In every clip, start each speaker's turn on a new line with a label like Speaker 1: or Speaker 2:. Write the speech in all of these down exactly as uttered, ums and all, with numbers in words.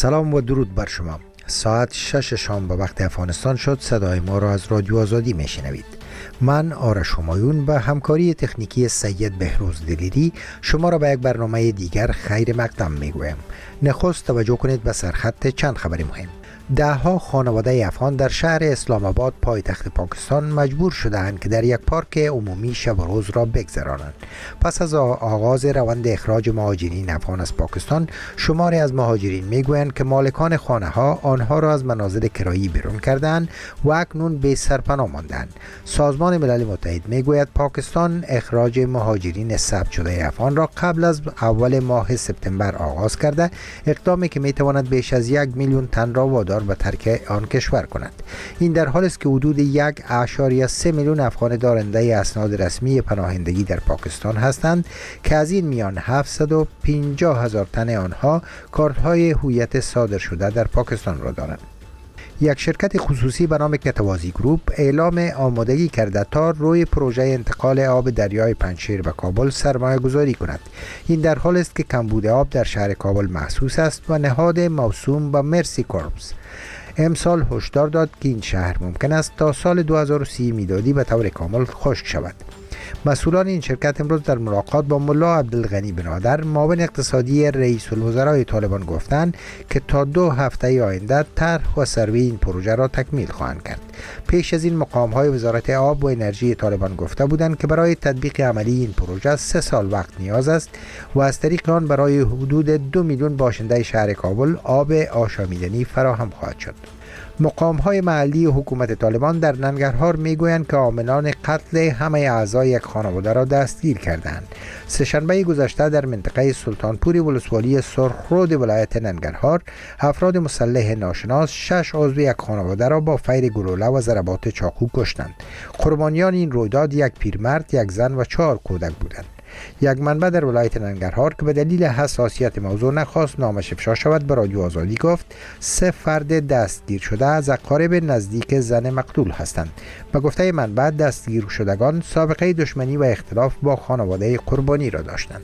Speaker 1: سلام و درود بر شما. ساعت شش شام به وقت افغانستان شد. صدای ما را از رادیو آزادی میشنوید. من آرش همایون به همکاری تکنیکی سید بهروز دلیری شما را به یک برنامه دیگر خیر مقدم میگویم. نخست توجه کنید به سرخط چند خبر مهم. ده ها خانواده افغان در شهر اسلام آباد پایتخت پاکستان مجبور شدند که در یک پارک عمومی شب و روز را بگذرانند. پس از آغاز روند اخراج مهاجرین افغان از پاکستان، شماری از مهاجرین میگویند که مالکان خانه ها آنها را از منازل کرایی بیرون کردند و اکنون بی سرپناه ماندند. سازمان ملل متحد میگوید پاکستان اخراج مهاجرین ثبت شده افغان را قبل از اول ماه سپتامبر آغاز کرده، اقدامی که میتواند بیش از یک میلیون تن را وادار به ترک آن کشور کند. این در حالی است که حدود یک اشاریه سه میلیون افغان دارنده اسناد رسمی پناهندگی در پاکستان هستند که از این میان هفتصد و پنجاه هزار تن آنها کارت‌های هویت صادر شده در پاکستان را دارند. یک شرکت خصوصی به نام کتوازی گروپ اعلام آمادگی کرده تا روی پروژه انتقال آب دریای پنجشیر به کابل سرمایه گذاری کند. این در حالی است که کمبود آب در شهر کابل محسوس است و نهاد موسوم به مرسی کورپس امسال هشدار داد که این شهر ممکن است تا سال دو هزار و سی میلادی به طور کامل خشک شود. مسئولان این شرکت امروز در ملاقات با ملا عبدالغنی بنادر معاون اقتصادی رئیس الوزرای طالبان گفتند که تا دو هفته آینده طرح و سروی این پروژه را تکمیل خواهند کرد. پیش از این مقام‌های وزارت آب و انرژی طالبان گفته بودند که برای تطبیق عملی این پروژه سه سال وقت نیاز است و از طریق آن برای حدود دو میلیون باشنده شهر کابل آب آشامیدنی فراهم خواهد شد. مقام‌های محلی حکومت طالبان در ننگرهار میگویند که عاملان قتل همه اعضای یک خانواده را دستگیر کردند. سه‌شنبه گذشته در منطقه سلطانپور ولسوالی سرخرود ولایت ننگرهار، افراد مسلح ناشناس شش عضو یک خانواده را با فیر گلوله و ضربات چاقو کشتند. قربانیان این رویداد یک پیرمرد، یک زن و چهار کودک بودند. یک منبع در ولایت ننگرهار که به دلیل حساسیت موضوع نخواست نامش افشا شود به رادیو آزادی گفت سه فرد دستگیر شده از اقارب نزدیک زن مقتول هستند. به گفته منبع دستگیر شدگان سابقه دشمنی و اختلاف با خانواده قربانی را داشتند.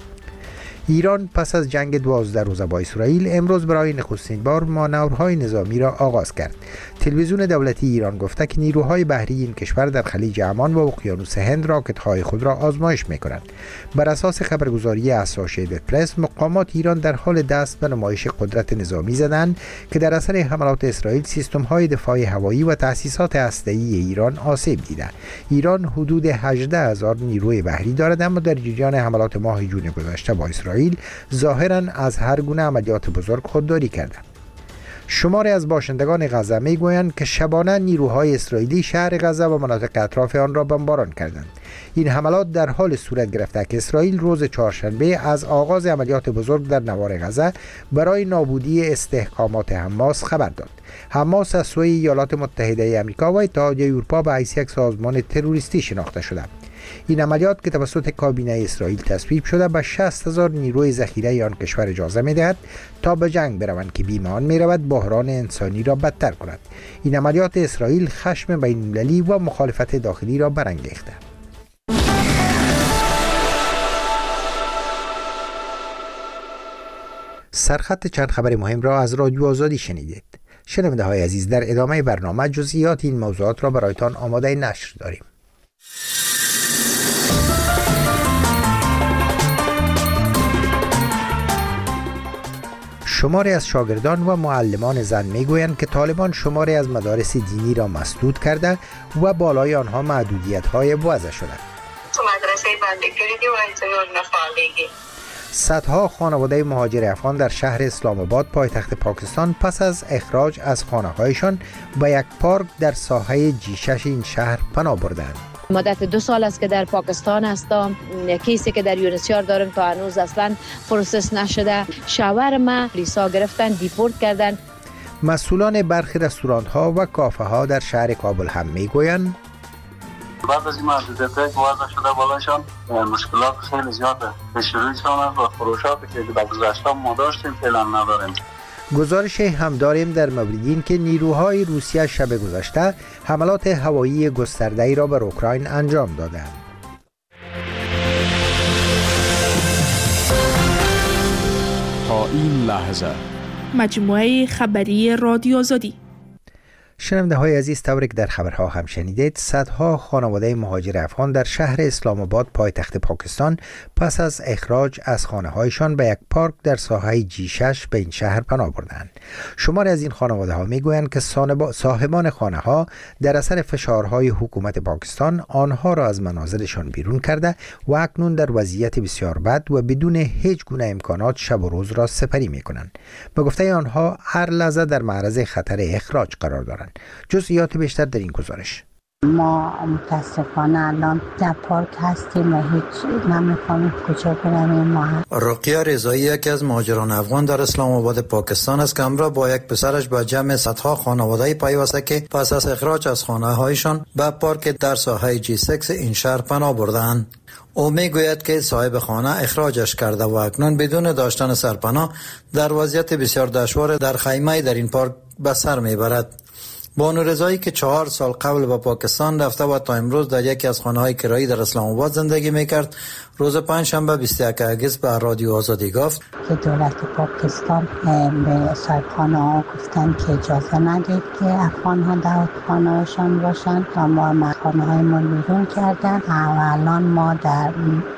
Speaker 1: ایران پس از جنگ دوازده روزه با اسرائیل امروز برای نخستین بار مانورهای نظامی را آغاز کرد. تلویزیون دولتی ایران گفته که نیروهای بحری این کشور در خلیج عمان و اقیانوس هند راکت‌های خود را آزمایش می‌کنند. بر اساس خبرگزاری اسوسییتد پرس، مقامات ایران در حال دست به نمایش قدرت نظامی زدند که در اثر حملات اسرائیل سیستم‌های دفاع هوایی و تأسیسات هسته‌ای ایران آسیب دیده. ایران حدود هجده هزار نیروی بحری دارد، اما در جریان حملات ماه جون گذشته با اسرائیل ظاهراً از هر گونه عملیات بزرگ خودداری کردند. شماری از باشندگان غزه میگویند که شبانه نیروهای اسرائیلی شهر غزه و مناطق اطراف آن را بمباران کردند. این حملات در حال صورت گرفته که اسرائیل روز چهارشنبه از آغاز عملیات بزرگ در نوار غزه برای نابودی استحکامات حماس خبر داد. حماس از سوی ایالات متحده آمریکا و اتحادیه اروپا به حیث یک سازمان تروریستی شناخته شده. این عملیات که توسط کابینه اسرائیل تصویب شده به شصت هزار نیروی ذخیره آن کشور اجازه می‌دهد تا به جنگ بروند که بیم آن می‌رود بحران انسانی را بدتر کند. این عملیات اسرائیل خشم بین‌المللی و مخالفت داخلی را برانگیخته. سرخط چند خبر مهم را از رادیو آزادی شنیدید. شنونده های عزیز، در ادامه برنامه جزئیات این موضوعات را برایتان آماده نشر داریم. شماری از شاگردان و معلمان زن میگویند که طالبان شماری از مدارس دینی را مسدود کرده و بالای آنها محدودیت‌های وضع شده.
Speaker 2: تو مدرسه بنده کردی و اینطور نفعالیگی.
Speaker 1: صدها خانواده مهاجر افغان در شهر اسلام آباد پایتخت پاکستان پس از اخراج از خانه‌هایشان به یک پارک در ساحه جی شش این شهر پناه بردند.
Speaker 3: مدت دو سال است که در پاکستان هستم. کیسی که در یونسیار دارم تا هنوز اصلا پروسس نشده. شوهر ما لیسا گرفتن، دیپورت کردن.
Speaker 1: مسئولان برخی رستوران ها و کافه ها در شهر کابل هم میگویند
Speaker 4: بعد از این محدودیت‌هایی که وضع شده بالاشان مشکلات خیلی زیاده. به شروعشان و فروشاتی که در گذشته ما داشتیم فعلا نداریم.
Speaker 1: گزارش هم داریم در مورد این که نیروهای روسیه شب گذشته حملات هوایی گسترده‌ای را بر اوکراین انجام دادند.
Speaker 5: تا این لحظه مجموعه خبری رادیو آزادی.
Speaker 1: شنونده های عزیز، طوری که در خبرها هم شنیدید، صدها خانواده مهاجر افغان در شهر اسلام آباد پایتخت پاکستان پس از اخراج از خانه هایشان به یک پارک در ساحه جی شش به این شهر پناه بردند. شماری از این خانواده ها می گویند که صاحبان خانه ها در اثر فشارهای حکومت پاکستان آنها را از منازلشان بیرون کرده و اکنون در وضعیت بسیار بد و بدون هیچ گونه امکانات شب و روز را سپری می کنند. به گفته آنها هر لحظه در معرض خطر اخراج قرار دارند. جزئیات بیشتر در این گزارش.
Speaker 6: ما متاسفانه الان در پارک هستیم و هیچ نمی‌فهمیم کجا بریم. ما
Speaker 7: رقیه رضایی یکی از مهاجران افغان در اسلام آباد پاکستان است که همراه با یک پسرش به جمع صدها خانواده‌ای پیوسته که پس از اخراج از خانه‌هایشان به پارک در ساحه جی شش این شهر پناه بردند. او میگوید که صاحب خانه اخراجش کرده و اکنون بدون داشتن سرپناه در وضعیت بسیار دشوار در خیمه در این پارک به سر میبرد. بانو رضایی که چهار سال قبل به پاکستان رفته و تا امروز در یکی از خانه‌های کرایی در اسلام آباد زندگی میکرد، روز پنجشنبه بیست و یک اگست به رادیو آزادی گفت
Speaker 6: که دولت پاکستان به صاحبخانه ها گفتن که اجازه ندید که افغان ها در خانه‌هاشان باشند و ما خانه های ما بیرون کردن و الان ما در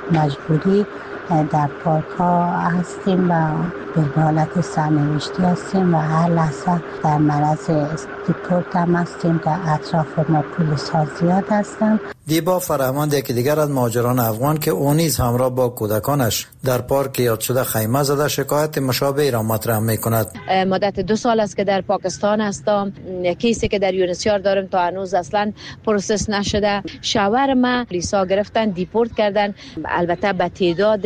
Speaker 6: مجبوری در پارک ها هستیم و به حالت سرنوشتی هستیم و هر لحظه در معرض دیپورت هم هستیم. در اطراف ما پلیس ها زیاد هستند.
Speaker 7: دیبا فرهمند یکی دیگر از مهاجران افغان که او نیز همراه با کودکانش در پارک یاد شده خیمه زده شکایت مشابهی را مطرح می‌کند.
Speaker 3: مدت دو سال است که در پاکستان هستم. کیسی که در یونسیار دارم تا هنوز اصلا پروسس نشده. شوهر ما پلیسا گرفتن، دیپورت کردن. البته به تعداد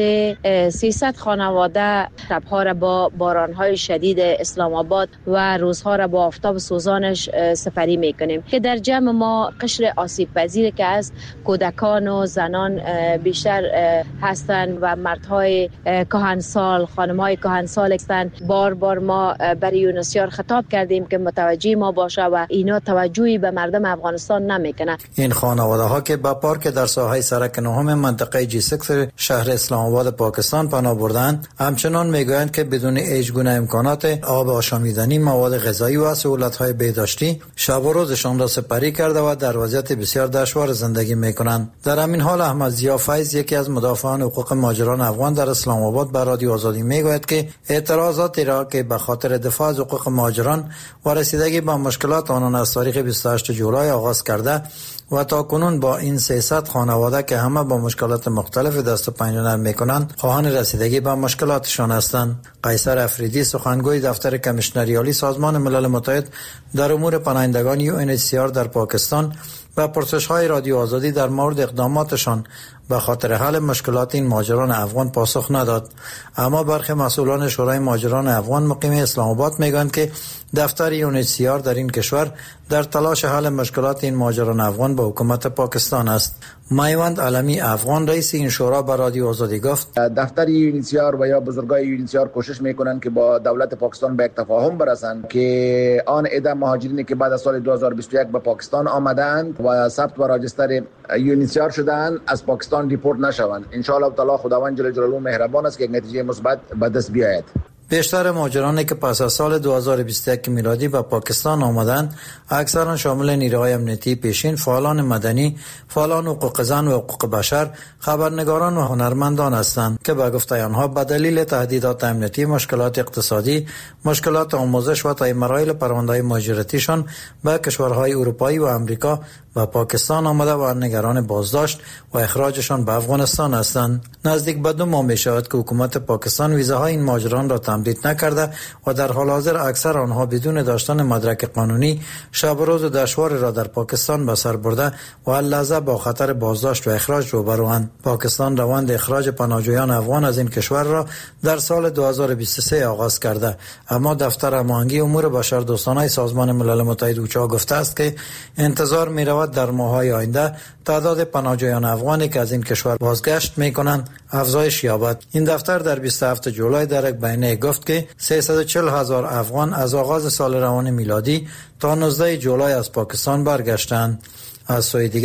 Speaker 3: سیصد خانواده شب‌ها را با باران‌های شدید اسلام آباد و روزها را با آفتاب سوزانش سپری می‌کنیم که در جمع ما قشر آسیب پذیر که است کودکان و زنان بیشتر هستند و مردهای کهنسال، خانم‌های کهنسال هستند. بار بار ما برای یونسیار خطاب کردیم که متوجه ما باشه و اینا توجهی به مردم افغانستان نمیکنه.
Speaker 7: این خانواده ها که به پارک در ساحه سرک نهم منطقه جی شش شهر اسلام آباد پاکستان پناه بردند، همچنان میگویند که بدون هیچ گونه امکانات آب آشامیدنی، مواد غذایی و سهولت‌های بهداشتی شب و روزشان را سپری کرده و در وضعیت بسیار دشوار زندگی میکنند. در همین حال احمد ضیا فیض یکی از مدافعان حقوق مهاجران افغان در اسلام آباد به رادیو آزادی میگوید که اعتراضاتی را که به خاطر دفاع از حقوق مهاجران و رسیدگی به مشکلات آنان از تاریخ بیست و هشتم جولای آغاز کرده و تا کنون با این سیصد خانواده که همه با مشکلات مختلف دست و پنجه نرم میکنند خواهان رسیدگی به مشکلاتشان هستند. قیصر افریدی سخنگوی دفتر کمیشنری عالی سازمان ملل متحد در امور پناهندگان یو ان اچ سی آر در پاکستان و پرسش‌های رادیو آزادی در مورد اقداماتشان به خاطر حل مشکلات این مهاجران افغان پاسخ نداد. اما برخی مسئولان شورای مهاجران افغان مقیم اسلام آباد میگویند که دفتر یو ان اچ سی آر در این کشور در تلاش حل مشکلات این مهاجران افغان با حکومت پاکستان است. میوند علمی افغان رئیس این شورا به رادیو آزادی گفت
Speaker 8: دفتر یو ان اچ سی آر و یا بزرگای یو ان اچ سی آر کوشش میکنند که با دولت پاکستان به یک تفاهم برسند که آن عده مهاجرینی که بعد از سال دو هزار و بیست و یک به پاکستان آمدند و ثبت و راجستر یو ان اچ سی آر شدند از پاکستان دیپورت نشوند. ان شاء الله تعالی خداوند جل جلاله مهربان است که یک نتیجه مثبت به دست بیاید.
Speaker 7: بیشتر مهاجرانی که پس از سال دو هزار و بیست و یک میلادی به پاکستان آمدند اکثرا شامل نیروهای امنیتی پیشین، فعالان مدنی، فعالان حقوق زن و حقوق بشر، خبرنگاران و هنرمندان هستند که به گفته آنها به دلیل تهدیدات امنیتی، مشکلات اقتصادی، مشکلات آموزش و طی مراحل پرونده‌های مهاجرتیشان به کشورهای اروپایی و آمریکا و پاکستان آمده و نگران بازداشت و اخراجشان به افغانستان هستند. نزدیک به دو ماه می‌شود که حکومت پاکستان ویزاهای این مهاجران را تمدید نکرده و در حال حاضر اکثر آنها بدون داشتن مدرک قانونی شب و روز دشوار را در پاکستان به سر برده و هر لحظه با خطر بازداشت و اخراج روبروند. پاکستان روند اخراج پناهجویان افغان از این کشور را در سال دو هزار و بیست و سه آغاز کرده، اما دفتر هماهنگی امور بشردوستانه سازمان ملل متحد اوچا گفته است که انتظار می‌رود در ماه‌های آینده تعداد پناهجویان افغانی که از این کشور بازگشت می‌کنند افزایش یابد. این دفتر در بیست و هفتم جولای در یک بیانیه گفت که سیصد و چهل هزار افغان از آغاز سال روان میلادی تا نوزدهم جولای از پاکستان برگشتند. از سوی دیگر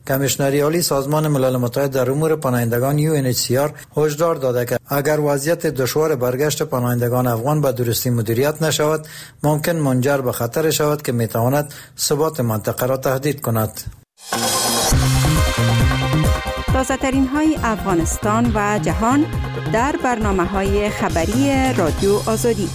Speaker 7: کمیشنری عالی سازمان ملل متحد در امور پناهندگان یو ان اچ سی آر هشدار داده که اگر وضعیت دشوار برگشت پناهندگان افغان به درستی مدیریت نشود، ممکن منجر به خطر شود که میتواند ثبات منطقه را تهدید کند.
Speaker 9: تازه ترین های افغانستان و جهان در برنامه های خبری رادیو آزادی.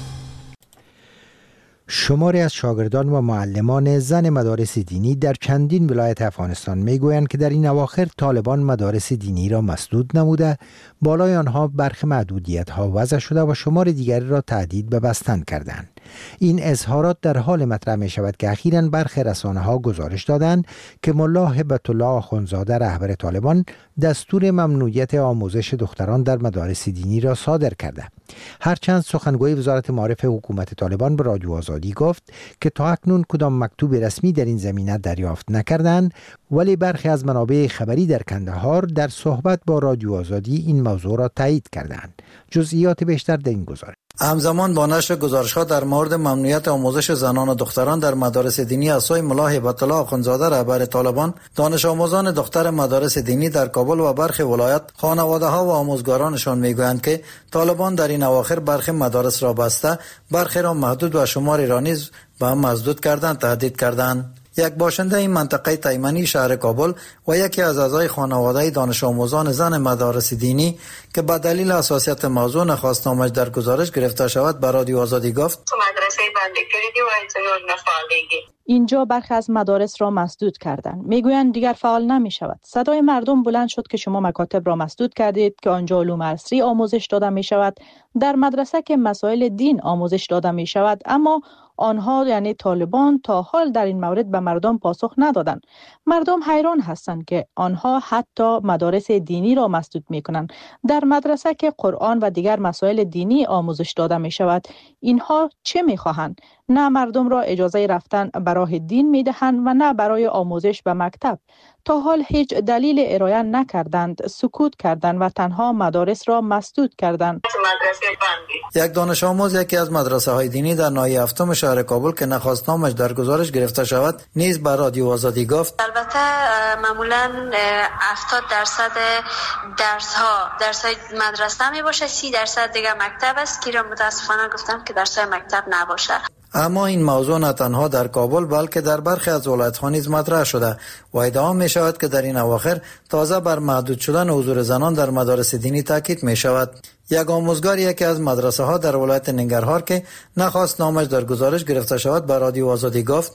Speaker 1: شماری از شاگردان و معلمان زن مدارس دینی در چندین ولایت افغانستان میگویند که در این اواخر طالبان مدارس دینی را مسدود نموده، بالای آنها برخی محدودیت ها وضع شده و شمار دیگری را تهدید به بستن کردند. این اظهارات در حال مطرح می شود که اخیراً برخی رسانه ها گزارش دادند که ملا هبت الله آخوندزاده رهبر طالبان دستور ممنوعیت آموزش دختران در مدارس دینی را صادر کرده. هرچند سخنگوی وزارت معارف حکومت طالبان به رادیو آزادی گفت که تا اکنون کدام مکتوب رسمی در این زمینه دریافت نکردند، ولی برخی از منابع خبری در کندهار در صحبت با رادیو آزادی این موضوع را تایید کردند. جزئیات بیشتر در این گزارش.
Speaker 7: همزمان با نشر گزارش‌ها در مورد ممنوعیت آموزش زنان و دختران در مدارس دینی از سوی ملا هبت الله آخوندزاده رهبر طالبان، دانش آموزان دختر مدارس دینی در کابل و برخی ولایات، خانواده‌ها و آموزگارانشان میگویند که طالبان در این اواخر برخی مدارس را بسته، برخی را محدود و شماری را نیز به هم مسدود کردند، تهدید کردند. یک باشنده این منطقه تایمنی شهر کابل و یکی از اعضای خانواده دانش آموزان زن مدارس دینی که به دلیل حساسیت موضوع نخواست نامش در گزارش گرفته شود به رادیو آزادی گفت:
Speaker 2: مدرسه بنده کردی و اینطور نفعالیگی.
Speaker 10: اینجا برخی از مدارس را مسدود کردند. میگویند دیگر فعال نمی شود. صدای مردم بلند شد که شما مکاتب را مسدود کردید که آنجا علوم عصری آموزش داده می شود، در مدرسه که مسائل دین آموزش داده می شود، اما آنها یعنی طالبان تا حال در این مورد به مردم پاسخ ندادند. مردم حیران هستند که آنها حتی مدارس دینی را مسدود می کنند. در مدرسه که قرآن و دیگر مسائل دینی آموزش داده می شود، اینها چه می خواهند؟ نه مردم را اجازه رفتن به راه دین می دهند و نه برای آموزش به مکتب. تا حال هیچ دلیل ارائه نکردند، سکوت کردند و تنها مدارس را مسدود کردند.
Speaker 7: یک دانش آموز یکی از مدرسه های دینی در ناحیه هفتم شهر کابل که نخواست نامش در گزارش گرفته شود نیز به رادیو آزادی گفت:
Speaker 11: البته معمولا هفتاد درصد درس ها درس های مدرسه می باشه، سی درصد دیگه مکتب است که را متاسفانه گفتم که درس های مکتب نباشه.
Speaker 7: اما این موضوع نه تنها در کابل بلکه در برخی از ولایت‌ها نیز مطرح شده و ادعا می شود که در این اواخر تازه بر محدود شدن حضور زنان در مدارس دینی تاکید می شود. یک آموزگار یکی از مدرسه ها در ولایت ننگرهار که نخواست نامش در گزارش گرفته شود به رادیو آزادی گفت: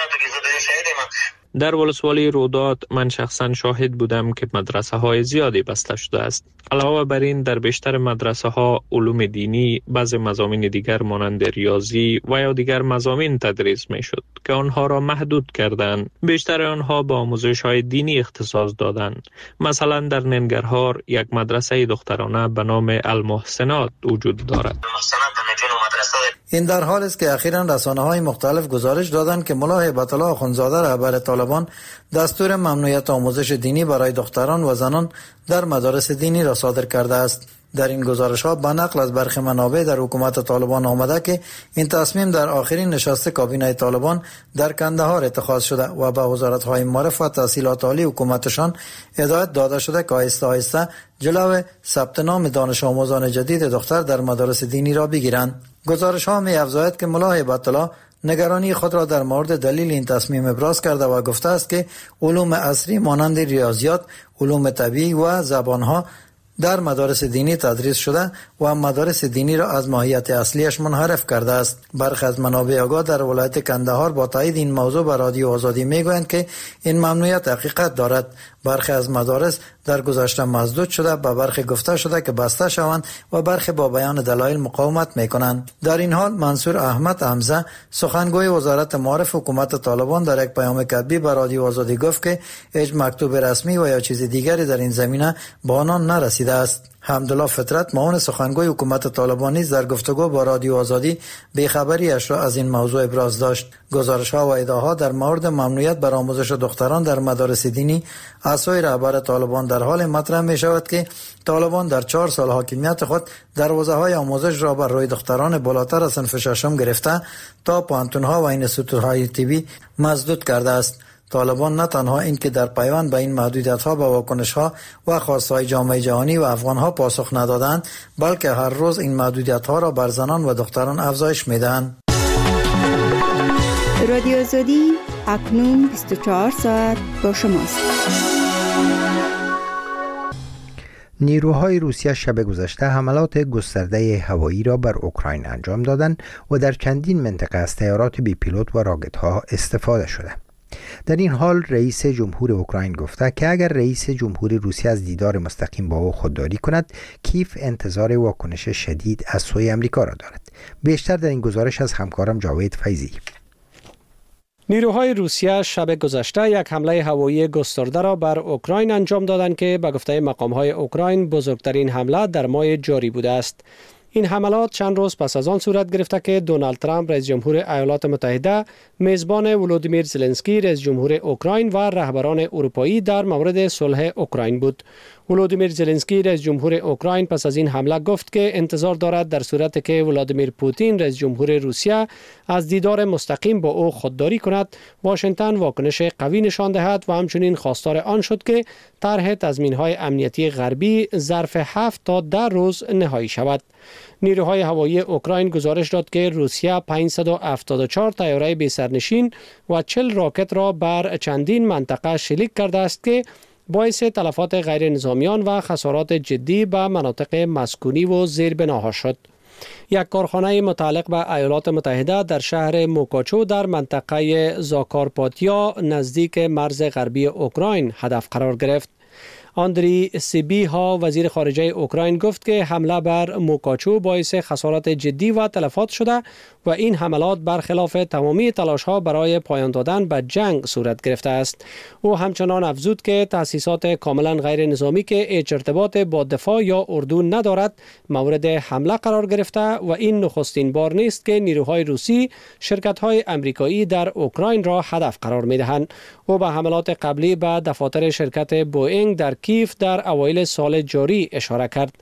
Speaker 12: در ولسوالی رودات من شخصا شاهد بودم که مدرسه های زیادی بسته شده است. علاوه بر این در بیشتر مدرسه ها علوم دینی، بعض مضامین دیگر مانند ریاضی و یا دیگر مضامین تدریس می شد که آنها را محدود کردند. بیشتر آنها با آموزش های دینی اختصاص دادند. مثلا در ننگرهار یک مدرسه دخترانه به نام المحسنات وجود دارد.
Speaker 7: این در حال است که اخیراً رسانه‌های مختلف گزارش دادند که ملا هبت الله آخوندزاده رهبر طالبان دستور ممنوعیت آموزش دینی برای دختران و زنان در مدارس دینی را صادر کرده است. در این گزارش‌ها به نقل از برخی منابع در حکومت طالبان آمده که این تصمیم در آخرین نشست کابینه طالبان در کندهار اتخاذ شده و به وزارت‌های معارف و تحصیلات عالی حکومتشان هدایت داده شده که آهسته آهسته جلو ثبت نام دانش آموزان جدید دختر در مدارس دینی را بگیرند. گزارش‌ها می‌افزاید که ملا هبت الله نگرانی خود را در مورد دلیل این تصمیم ابراز کرده و گفته است که علوم عصری مانند ریاضیات، علوم طبیعی و زبان‌ها در مدارس دینی تدریس شده و مدارس دینی را از ماهیت اصلیش منحرف کرده است. برخی از منابع آگاه در ولایت کندهار با تایید این موضوع به رادیو آزادی میگویند که این ممنوعیت حقیقت دارد. برخی از مدارس در گذشته مسدود شده، به برخی گفته شده که بسته شوند و برخی با بیان دلایل مقاومت میکنند. در این حال منصور احمد حمزه سخنگوی وزارت معارف حکومت طالبان در یک پیام کتبی به رادیو آزادی گفت که هیچ مکتوب رسمی و یا چیز دیگری در این زمینه به آنان نرسیده است. حمدالله فطرت معاون سخنگوی حکومت طالبان نیز در گفتگو با رادیو آزادی بی‌خبری‌اش را از این موضوع ابراز داشت. گزارش‌ها و ادعاها در مورد ممنوعیت بر آموزش دختران در مدارس دینی از سوی رهبر طالبان در حال مطرح می‌شود که طالبان در چهار سال حاکمیت خود دروازه‌های آموزش را بر روی دختران بالاتر از صنف ششم گرفته تا پانتون‌ها و انستیتوت‌های طبی مسدود کرده است. طالبان نه تنها این که در پیوند به این محدودیت‌ها و واکنش‌ها و خواست‌های جامعه جهانی و افغان‌ها پاسخ ندادند، بلکه هر روز این محدودیت‌ها را بر زنان و دختران افزایش میدهند.
Speaker 9: رادیو آزادی اکنون بیست و چهار ساعت با شماست.
Speaker 1: نیروهای روسیه شب گذشته حملات گسترده هوایی را بر اوکراین انجام دادند و در چندین منطقه از طیارات بی پیلوت و راکت‌ها استفاده شده. در این حال رئیس جمهور اوکراین گفته که اگر رئیس جمهور روسیه از دیدار مستقیم با او خودداری کند، کیف انتظار واکنش شدید از سوی امریکا را دارد. بیشتر در این گزارش از همکارم جاوید فیضی.
Speaker 13: نیروهای روسیه شب گذشته یک حمله هوایی گسترده را بر اوکراین انجام دادند که به گفته مقام‌های اوکراین بزرگترین حمله در ماه جاری بوده است. این حملات چند روز پس از آن صورت گرفته که دونالد ترامپ رئیس جمهور ایالات متحده میزبان ولودیمیر زلنسکی رئیس جمهور اوکراین و رهبران اروپایی در مورد صلح اوکراین بود. ولودیمیر زلنسکی رئیس جمهور اوکراین پس از این حمله گفت که انتظار دارد در صورتی که ولادیمیر پوتین رئیس جمهور روسیه از دیدار مستقیم با او خودداری کند، واشنگتن واکنش قوی نشان دهد و همچنین خواستار آن شد که طرح تضمین‌های امنیتی غربی ظرف هفت تا ده روز نهایی شود. نیروهای هوایی اوکراین گزارش داد که روسیه پانصد و هفتاد و چهار طیاره بی سرنشین و چهل راکت را بر چندین منطقه شلیک کرده است که باعث تلفات غیر نظامیان و خسارات جدی به مناطق مسکونی و زیربناها شد. یک کارخانه متعلق به ایالات متحده در شهر موکاچو در منطقه زاکارپاتیا نزدیک مرز غربی اوکراین هدف قرار گرفت. آندری سیبیها وزیر خارجه اوکراین گفت که حمله بر موکاچو باعث خسارات جدی و تلفات شده و این حملات برخلاف تمامی تلاش‌ها برای پایان دادن به جنگ صورت گرفته است. او همچنان افزود که تأسیسات کاملا غیر نظامی که هیچ ارتباط با دفاع یا اردو ندارد مورد حمله قرار گرفته و این نخستین بار نیست که نیروهای روسی شرکت‌های آمریکایی در اوکراین را هدف قرار می‌دهند. او به حملات قبلی به دفاتر شرکت بوئینگ در کیف در اوایل سال جاری اشاره کرد.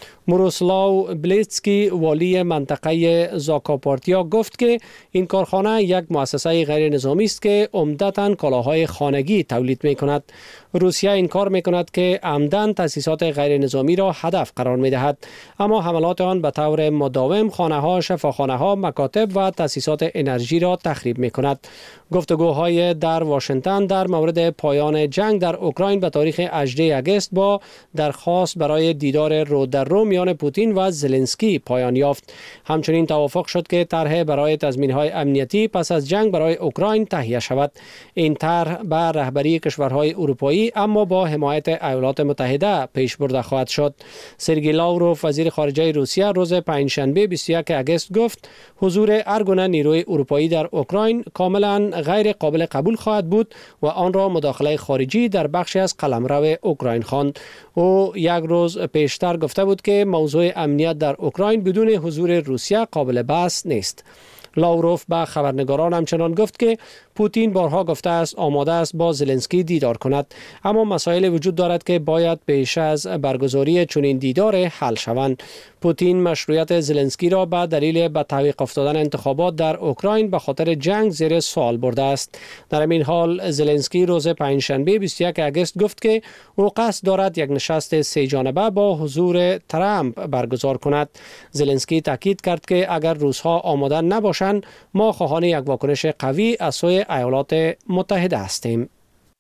Speaker 13: موروسلاو بلیتسکی والی منطقه زاکارپاتیا گفت که این کارخانه یک مؤسسه غیر نظامی است که عمدتاً کالاهای خانگی تولید می کند. روسیه انکار می کند که عمداً تأسیسات غیر نظامی را هدف قرار می دهد، اما حملات آن به طور مداوم خانه ها، شفاخانه ها، مکاتب و تأسیسات انرژی را تخریب می کند. گفتگوهای در واشنگتن در مورد پایان جنگ در اوکراین به تاریخ هجدهم آگوست با درخواست برای دیدار رو در رو میان پوتین و زلنسکی پایان یافت. همچنین توافق شد که طرح برای تضمین‌های امنیتی پس از جنگ برای اوکراین تهیه شود. این طرح به رهبری کشورهای اروپایی اما با حمایت ایالات متحده پیش برده خواهد شد. سرگئی لاوروف وزیر خارجه روسیه روز پنجشنبه بیست و یکم آگوست گفت حضور هر گونه نیروی اروپایی در اوکراین کاملا غیر قابل قبول خواهد بود و آن را مداخله خارجی در بخشی از قلمرو اوکراین خواند. او یک روز پیشتر گفته بود که موضوع امنیت در اوکراین بدون حضور روسیه قابل بحث نیست. لاوروف به خبرنگاران همچنان گفت که پوتین بارها گفته است آماده است با زلنسکی دیدار کند، اما مسائل وجود دارد که باید پیش از برگزاری چنین دیدار حل شوند. پوتین مشروعیت زلنسکی را به دلیل به تعویق افتادن انتخابات در اوکراین به خاطر جنگ زیر سوال برده است. در این حال زلنسکی روز پنجشنبه بیست و یکم آگوست گفت که او قصد دارد یک نشست سه جانبه با حضور ترامپ برگزار کند. زلنسکی تاکید کرد که اگر روس‌ها آماده نباشند ما خواهان یک واکنش قوی از سوی ایالات متحده هستیم.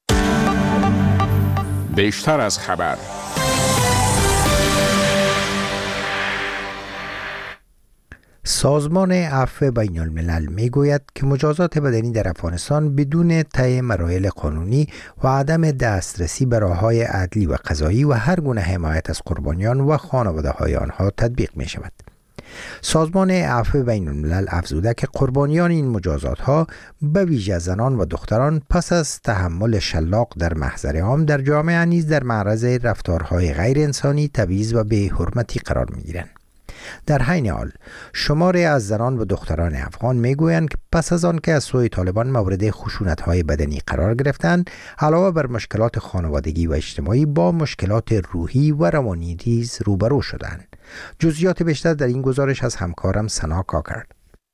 Speaker 14: بیشتر از خبر.
Speaker 1: سازمان عفو بین الملل می گوید که مجازات بدنی در افغانستان بدون طی مراحل قانونی و عدم دسترسی به راه‌های عدلی و قضایی و هر گونه حمایت از قربانیان و خانواده های آنها تطبیق می شود. سازمان عفو بین الملل افزوده که قربانیان این مجازات ها به ویژه زنان و دختران پس از تحمل شلاق در محضر عام در جامعه نیز در معرض رفتارهای غیر انسانی، تبعیض و بی‌حرمتی قرار می گیرند. در حین حال شماری از زنان و دختران افغان میگویند که پس از آن که از سوی طالبان مورد خشونت‌های بدنی قرار گرفتند، علاوه بر مشکلات خانوادگی و اجتماعی با مشکلات روحی و روانی نیز روبرو شدند. جزئیات بیشتر در این گزارش از همکارم سنا کاکر.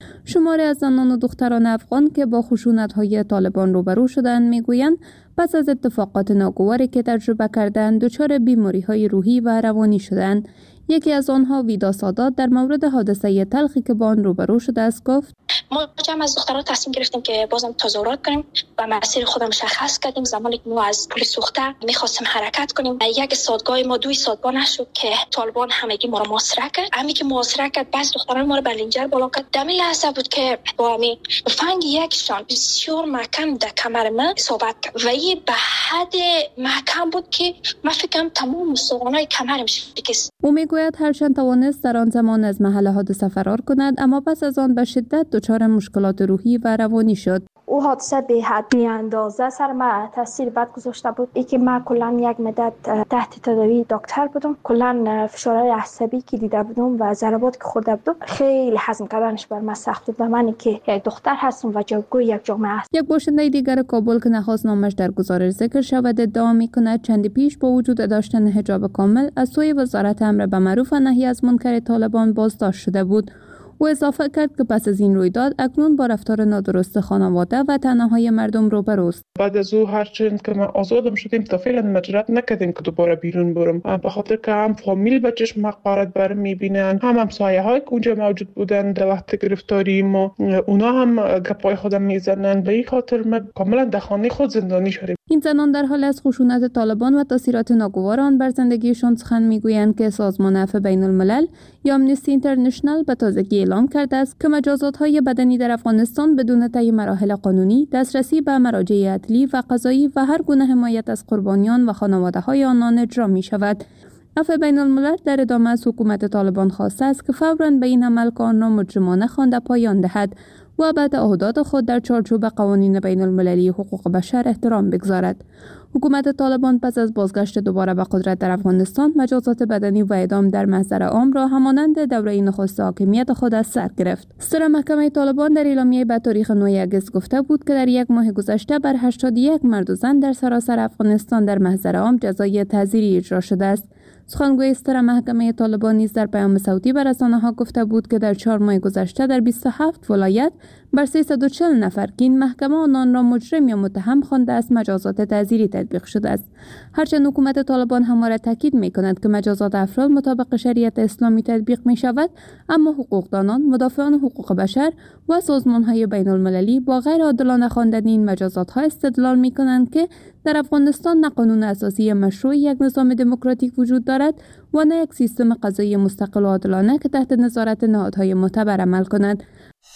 Speaker 15: شماری از زنان و دختران افغان که با خشونت‌های طالبان روبرو شدند میگویند پس از اتفاقات ناگواری که تجربه کردند دچار بیماری‌های روحی و روانی شدند. یکی از آنها ویدا سادات در مورد حادثه تلخی که با آن روبرو شده است گفت:
Speaker 16: ما جمع از دخترها تصمیم گرفتیم که بازم تظاهرات کنیم و مسیر خودم مشخص کردیم. زمانی که ما از پلیس سوخته می‌خواستیم حرکت کنیم، یک سادگاه ما دوی سادگاه نشد که طالبان همگی ما رو محاصره کرد. همین که محاصره کرد بس دختران ما رو بلنجر بالا کرد. دمی لحظه بود که با همین فنگ یکشان بسیار محکم در کمر من اصابت کرد و این به حد محکم بود که من فکرم تمام استخوان‌های کمرم شکست.
Speaker 15: او میگوید هرچند توانست در آن زمان از محل حادثه فرار کند، اما پس از آن به شدت دچار مشکلات روحی و روانی شد.
Speaker 17: او حادثه به حد بی اندازه سر من تاثیر بد گذاشته بود. ای که من کلا یک مدت تحت تداوی دکتر بودم، کلا فشارهای عصبی که دیده بودم و ضربات که خورده بودم خیلی هضم کردنش بر من سخت بود. و من که یک دختر هستم و جوگوی یک جامعه است.
Speaker 15: یک باشنده دیگر کابل که نخواست نامش در گزارش ذکر شود ادعا می‌کند چند پیش با وجود داشتن حجاب کامل از سوی وزارت امر به معروف و نهی از منکر طالبان بازداشت شده بود. او اضافه کرد که پس از این رویداد اکنون با رفتار نادرست خانواده و تنهایی مردم روبروست.
Speaker 18: بعد از او هرچند که ما آزادم شدیم تا فعلا مجرد نکردیم که دوباره بیرون برم، به خاطر که هم فامیل به چشم حقارت برم میبینن، هم همسایه های که اونجا موجود بودن در وقت گرفتاری ما، اونا هم گپای خودم میزنن. به این خاطر ما کاملا در خانه خود زندانی شدیم.
Speaker 15: این زنان در حال از خشونت طالبان و تاثیرات ناگوار آن بر زندگیشان سخن میگویند که سازمان عفو بین الملل یا آمنستی اینترنشنال به تازگی اعلام کرده است که مجازات‌های بدنی در افغانستان بدون طی مراحل قانونی، دسترسی به مراجع عدلی و قضایی و هر گونه حمایت از قربانیان و خانواده‌های آنان اجرا می‌شود. عفو بین الملل در ادامه از حکومت طالبان خواسته است که فوراً به این عمل که آن را مجرمانه خوانده پایان دهد و بعد تعهدات خود در چارچوب قوانین بین المللی حقوق بشر احترام بگذارد. حکومت طالبان پس از بازگشت دوباره به قدرت در افغانستان مجازات بدنی و اعدام در محضر عام را همانند دوره نخست حاکمیت خود از سر گرفت. ستره محکمه طالبان در اعلامیه به تاریخ نه اگست گفته بود که در یک ماه گذشته بر هشتاد و یک مرد و زن در سراسر افغانستان در محضر عام جزای تعزیری اجرا شده است. سخنگوی ستره محکمه طالبان نیز در پیام صوتی به رسانه‌ها گفته بود که در چهار ماه گذشته در بیست و هفت ولایت بر سیصد و چهل نفر که این محکمه آنان را مجرم یا متهم خوانده است مجازات تعزیری تطبیق شده است. هرچند حکومت طالبان همواره تاکید می‌کند که مجازات افراد مطابق شریعت اسلامی تطبیق می‌شود، اما حقوقدانان، مدافعان حقوق بشر و سازمان‌های بین‌المللی با غیر عادلانه خواندن این مجازات‌ها استدلال می‌کنند که در افغانستان نه قانون اساسی مشروع یک نظام دموکراتیک وجود دارد و نه یک سیستم قضایی مستقل و عادلانه که تحت نظارت نهادهای معتبر عمل کند.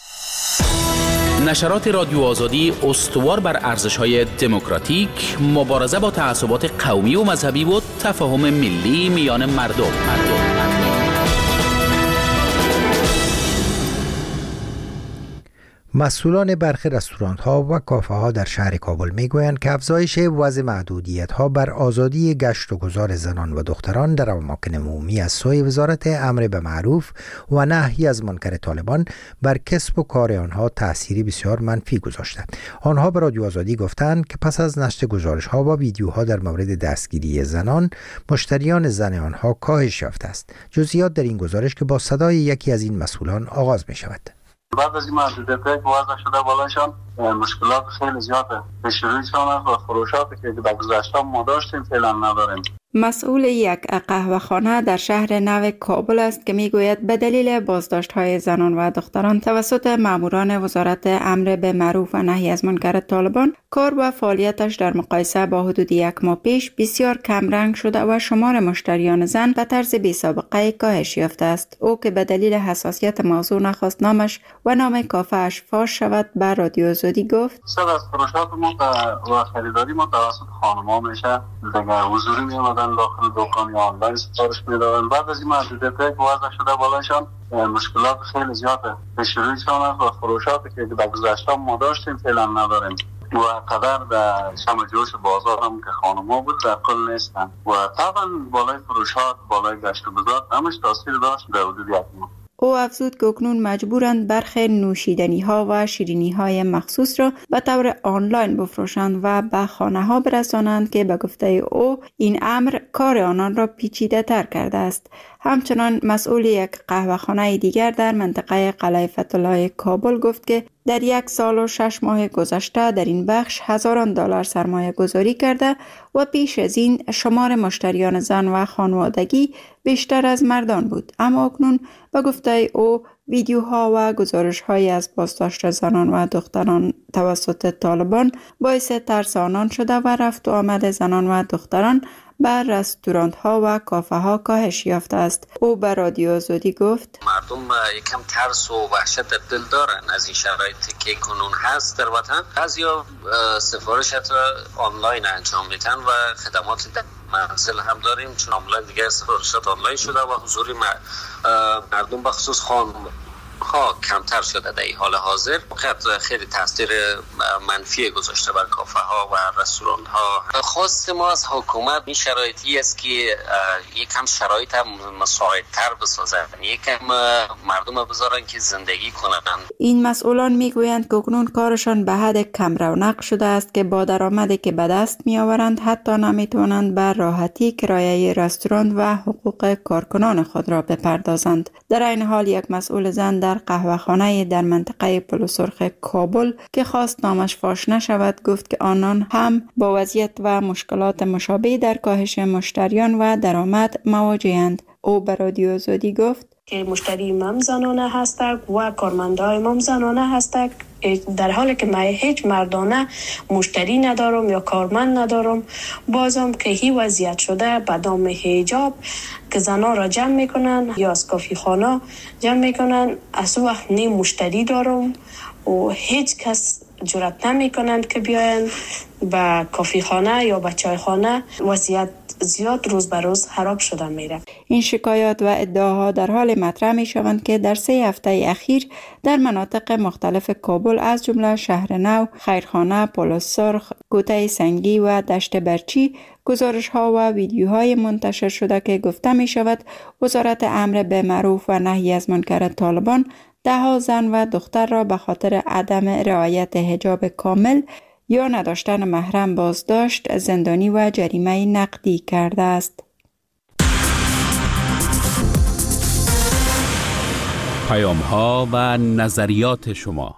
Speaker 19: نشرات رادیو آزادی استوار بر ارزش‌های دموکراتیک، مبارزه با تعصبات قومی و مذهبی و تفاهم ملی میان مردم. مردم.
Speaker 1: مسئولان برخی رستوران‌ها و کافه‌ها در شهر کابل می‌گویند که افزایش وضع محدودیت‌ها بر آزادی گشت و گذار زنان و دختران در اماکن عمومی از سوی وزارت امر به معروف و نهی از منکر طالبان بر کسب و کار آنها تأثیری بسیار منفی گذاشته. آنها به رادیو آزادی گفتند که پس از نشر گزارش‌ها و ویدیوها در مورد دستگیری زنان، مشتریان زن آنها کاهش یافته است. جزئیات در این گزارش که با صدای یکی از این مسئولان آغاز می‌شود.
Speaker 4: بعد از این محدودیت‌هایی که وضع شده بالاشان مشکلات خیلی زیاده. به شروعشان از و فروشاتی که در گذشته ما داشتیم فعلا نداریم.
Speaker 9: مسئول یک قهوه‌خانه در شهر نو کابل است که میگوید به دلیل بازداشت‌های زنان و دختران توسط ماموران وزارت امر به معروف و نهی از منکر طالبان، کار و فعالیتش در مقایسه با حدود یک ماه پیش بسیار کمرنگ شده و شمار مشتریان زن به طرز بی‌سابقه کاهش یافته است. او که به دلیل حساسیت موضوع نخواست نامش و نام کافه‌اش فاش شود به رادیو آزادی گفت:
Speaker 4: صد از فروشات ما و خریداری ما توسط خانم‌ها میشه. دیگه حضوری میومدن داخل دکان یا آنلاین سفارش میدادن. بعد از این محدودیت‌هایی که وضع شده بالاشان مشکلات خیلی زیاده. به شروعشان از و فروشاتی که در گذشته ما داشتیم فعلا نداریم. و قدر در شم جوش بازار هم که خانم‌ها بود در کل نیستن و طبعا بالای فروشات، بالای گشت و گذار همش تاثیر داشت در حدود یک ماه.
Speaker 9: او افزود که اکنون مجبورند برخی نوشیدنی ها و شیرینی های مخصوص را به طور آنلاین بفروشند و به خانه ها برسانند که به گفته او این امر کار آنان را پیچیده تر کرده است. همچنان مسئول یک قهوه‌خانه دیگر در منطقه قلعه فتح‌الله کابل گفت که در یک سال و شش ماه گذشته در این بخش هزاران دلار سرمایه گذاری کرده و پیش از این شمار مشتریان زن و خانوادگی بیشتر از مردان بود. اما اکنون به گفته او ویدیوها و گزارش‌های از بازداشت زنان و دختران توسط طالبان باعث ترس آنان شده و رفت و آمد زنان و دختران بر رستوران ها و کافه ها کاهش یافته است. او به رادیو آزادی گفت
Speaker 20: مردم یکم ترس و وحشت در دل دارن از این شرایطی که کنون هست در وطن. بعضیا سفارش حتی آنلاین انجام میدن و خدمات در منزل هم داریم، چون آنلاین دیگه سفارشات آنلاین شده و حضور مردم به خصوص خانم ها کمتر شده در این حال حاضر. خیلی تاثیر منفی گذاشته بر کافه ها و رستوران ها. خواست ما از حکومت این شرایطی است که یکم شرایط مساعدتر بسازن، یکم مردم بذارن که زندگی کنن.
Speaker 9: این مسئولان میگویند که اکنون کارشان به حد کم رونق شده است که با درآمدی که به دست می آورند حتی نمیتوانند بر راحتی کرایه رستوران و حقوق کارکنان خود را بپردازند. در این حال یک مسئول زن در قهوه‌خانه در منطقه پل سرخ کابل که خواست نامش فاش نشود گفت که آنان هم با وضعیت و مشکلات مشابه در کاهش مشتریان و درآمد مواجه‌اند. او به رادیو آزادی گفت
Speaker 21: که مشتری مم زنانه هستند و کارمندای مم زنانه هستند، در حالی که من هیچ مردانه مشتری ندارم یا کارمند ندارم. بازم که هی وضعیت شده به دام حجاب که زنان را جمع میکنن یا از کافی خانه جمع میکنن، از وقت نیم مشتری دارم و هیچ کس جرأت نمیکنن که بیاین به کافی خانه یا به چای خانه. وضعیت زیاد روز به روز خراب شده میره.
Speaker 9: این شکایات و ادعاها در حال مطرح می شوند که در سه هفته اخیر در مناطق مختلف کابل از جمله شهر نو، خیرخانه، پل سرخ، کوته سنگی و دشت برچی گزارش ها و ویدیوهای منتشر شده که گفته می شود وزارت امر به معروف و نهی از منکر طالبان ده ها زن و دختر را به خاطر عدم رعایت حجاب کامل یا نداشتن محرم بازداشت، زندانی و جریمه نقدی کرده است.
Speaker 19: پیام ها و نظریات شما.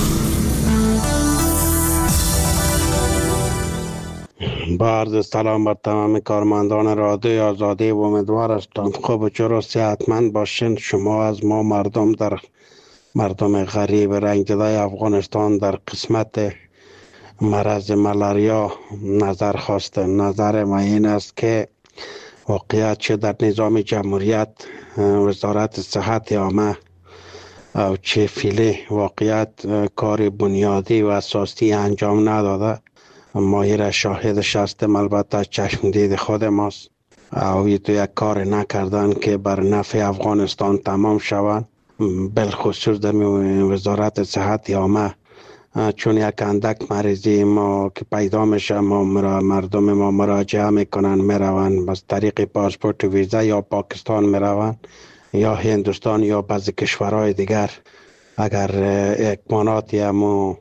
Speaker 22: با عرض سلام بر تمام کارمندان رادیو آزادی و امیدوار هستم خوب و چرا صحتمند باشین. شما از ما مردم در مردم غریب رنگ‌زده افغانستان در قسمت مرض ملاریا نظر خواسته. نظر ما این است که واقعیت چه در نظام جمهوریت وزارت صحت عامه او چه فیلی واقعیت کار بنیادی و اساسی انجام نداده. ما را شاهدش هستیم، البته چشم دید خود ماست. او تو یک کار نکردن که بر نفع افغانستان تمام شوند، بالخصوص در وزارت صحت عامه. چون یک اندک مریضی ما که پیدا میشه ما مردم ما مراجعه میکنن میرون بس طریق پاسپورت و ویزا یا پاکستان میرون یا هندوستان یا بعضی کشورهای دیگر. اگر اکماناتی همو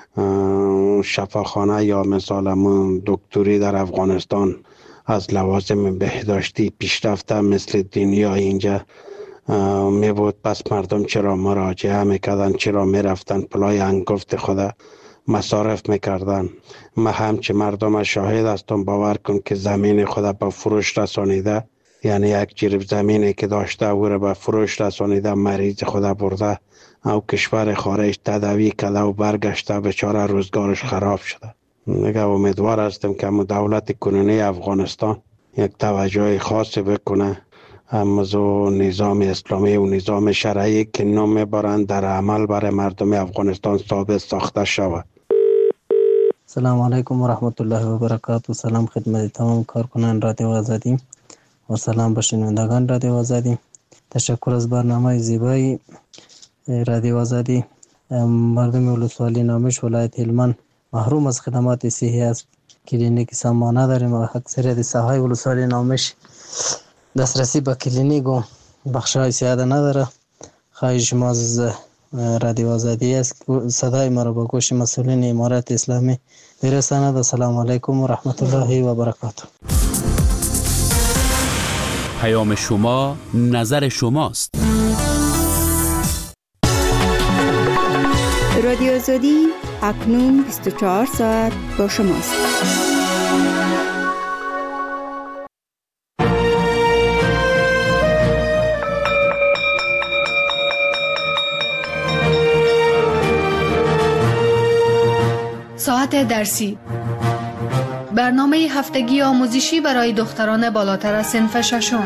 Speaker 22: شفاخانه یا مثال همون دکتری در افغانستان از لوازم بهداشتی پیشرفته مثل دنیا اینجا می بود، پس مردم چرا مراجعه میکردن، چرا میرفتن پلای انگفت خدا مصارف میکردن. ما همچه مردم شاهد هستم، باور کن که زمین خدا به فروش رسانیده، یعنی یک جریب زمینی که داشته او را به فروش رسانیده، مریض خدا برده او کشور خارج تداوی کرده و برگشته، بیچاره روزگارش خراب شده. دیگه امیدوار هستم که دولت کنونی افغانستان یک توجه خاصی بکنه امازو نظام اسلامی و نظام شرعی که نام میبرند در عمل برای مردم افغانستان ثابت ساخته شود.
Speaker 23: سلام علیکم و رحمت الله و برکاته. سلام خدمت تمام کارکنان رادیو آزادی و سلام به شنوندگان رادیو آزادی. تشکر از برنامه زیبای رادیو آزادی. مردم ولسوالی نامیش ولایت هلمند محروم از خدمات صحی است. کلینیک سامانه داریم و اکثریت ساحای ولسوالی نامیش دسترسی به کلینیک و بخش‌های سیاده نداره. خواهش ما از رادیو آزادی است صدای ما را به گوش مسئولین امارت اسلامی برساند. السلام علیکم و رحمت الله و برکاته.
Speaker 19: پیام شما نظر شماست.
Speaker 9: رادیو آزادی اکنون بیست و چهار ساعت با شماست.
Speaker 3: ساعت درسی، برنامه هفتگی آموزشی برای دختران بالاتر از صنف ششم.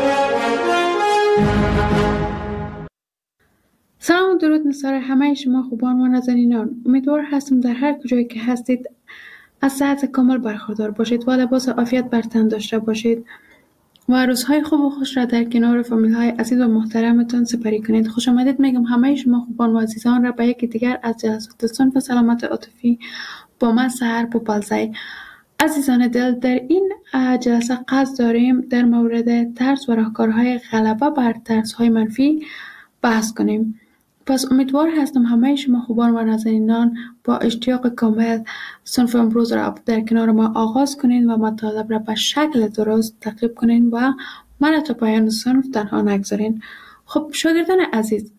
Speaker 5: سلام و درود نثار همه شما خوبان و نازنینان. امیدوار هستم در هر کجایی که هستید از صحت کامل برخوردار باشید و لباس عافیت بر تن داشته باشید و روزهای خوب و خوش را در کنار فامیل های عزیز و محترمتان سپری کنید. خوش آمدید میگم همه شما خوبان و عزیزان را به یکی دیگر از جلسات صنف و سلامت عاطفی با من سحر پوپلزی. عزیزان دل، در این جلسه قصد داریم در مورد ترس و راهکارهای غلبه بر ترس‌های منفی بحث کنیم. پس امیدوار هستم همه شما خوبان و نازنینان با اشتیاق کامل صنف امروز را در کنار ما آغاز کنید و مطالب را به شکل درست تعقیب کنید و من تا پایان صنف تنها نگذارین. خب شاگردان عزیز،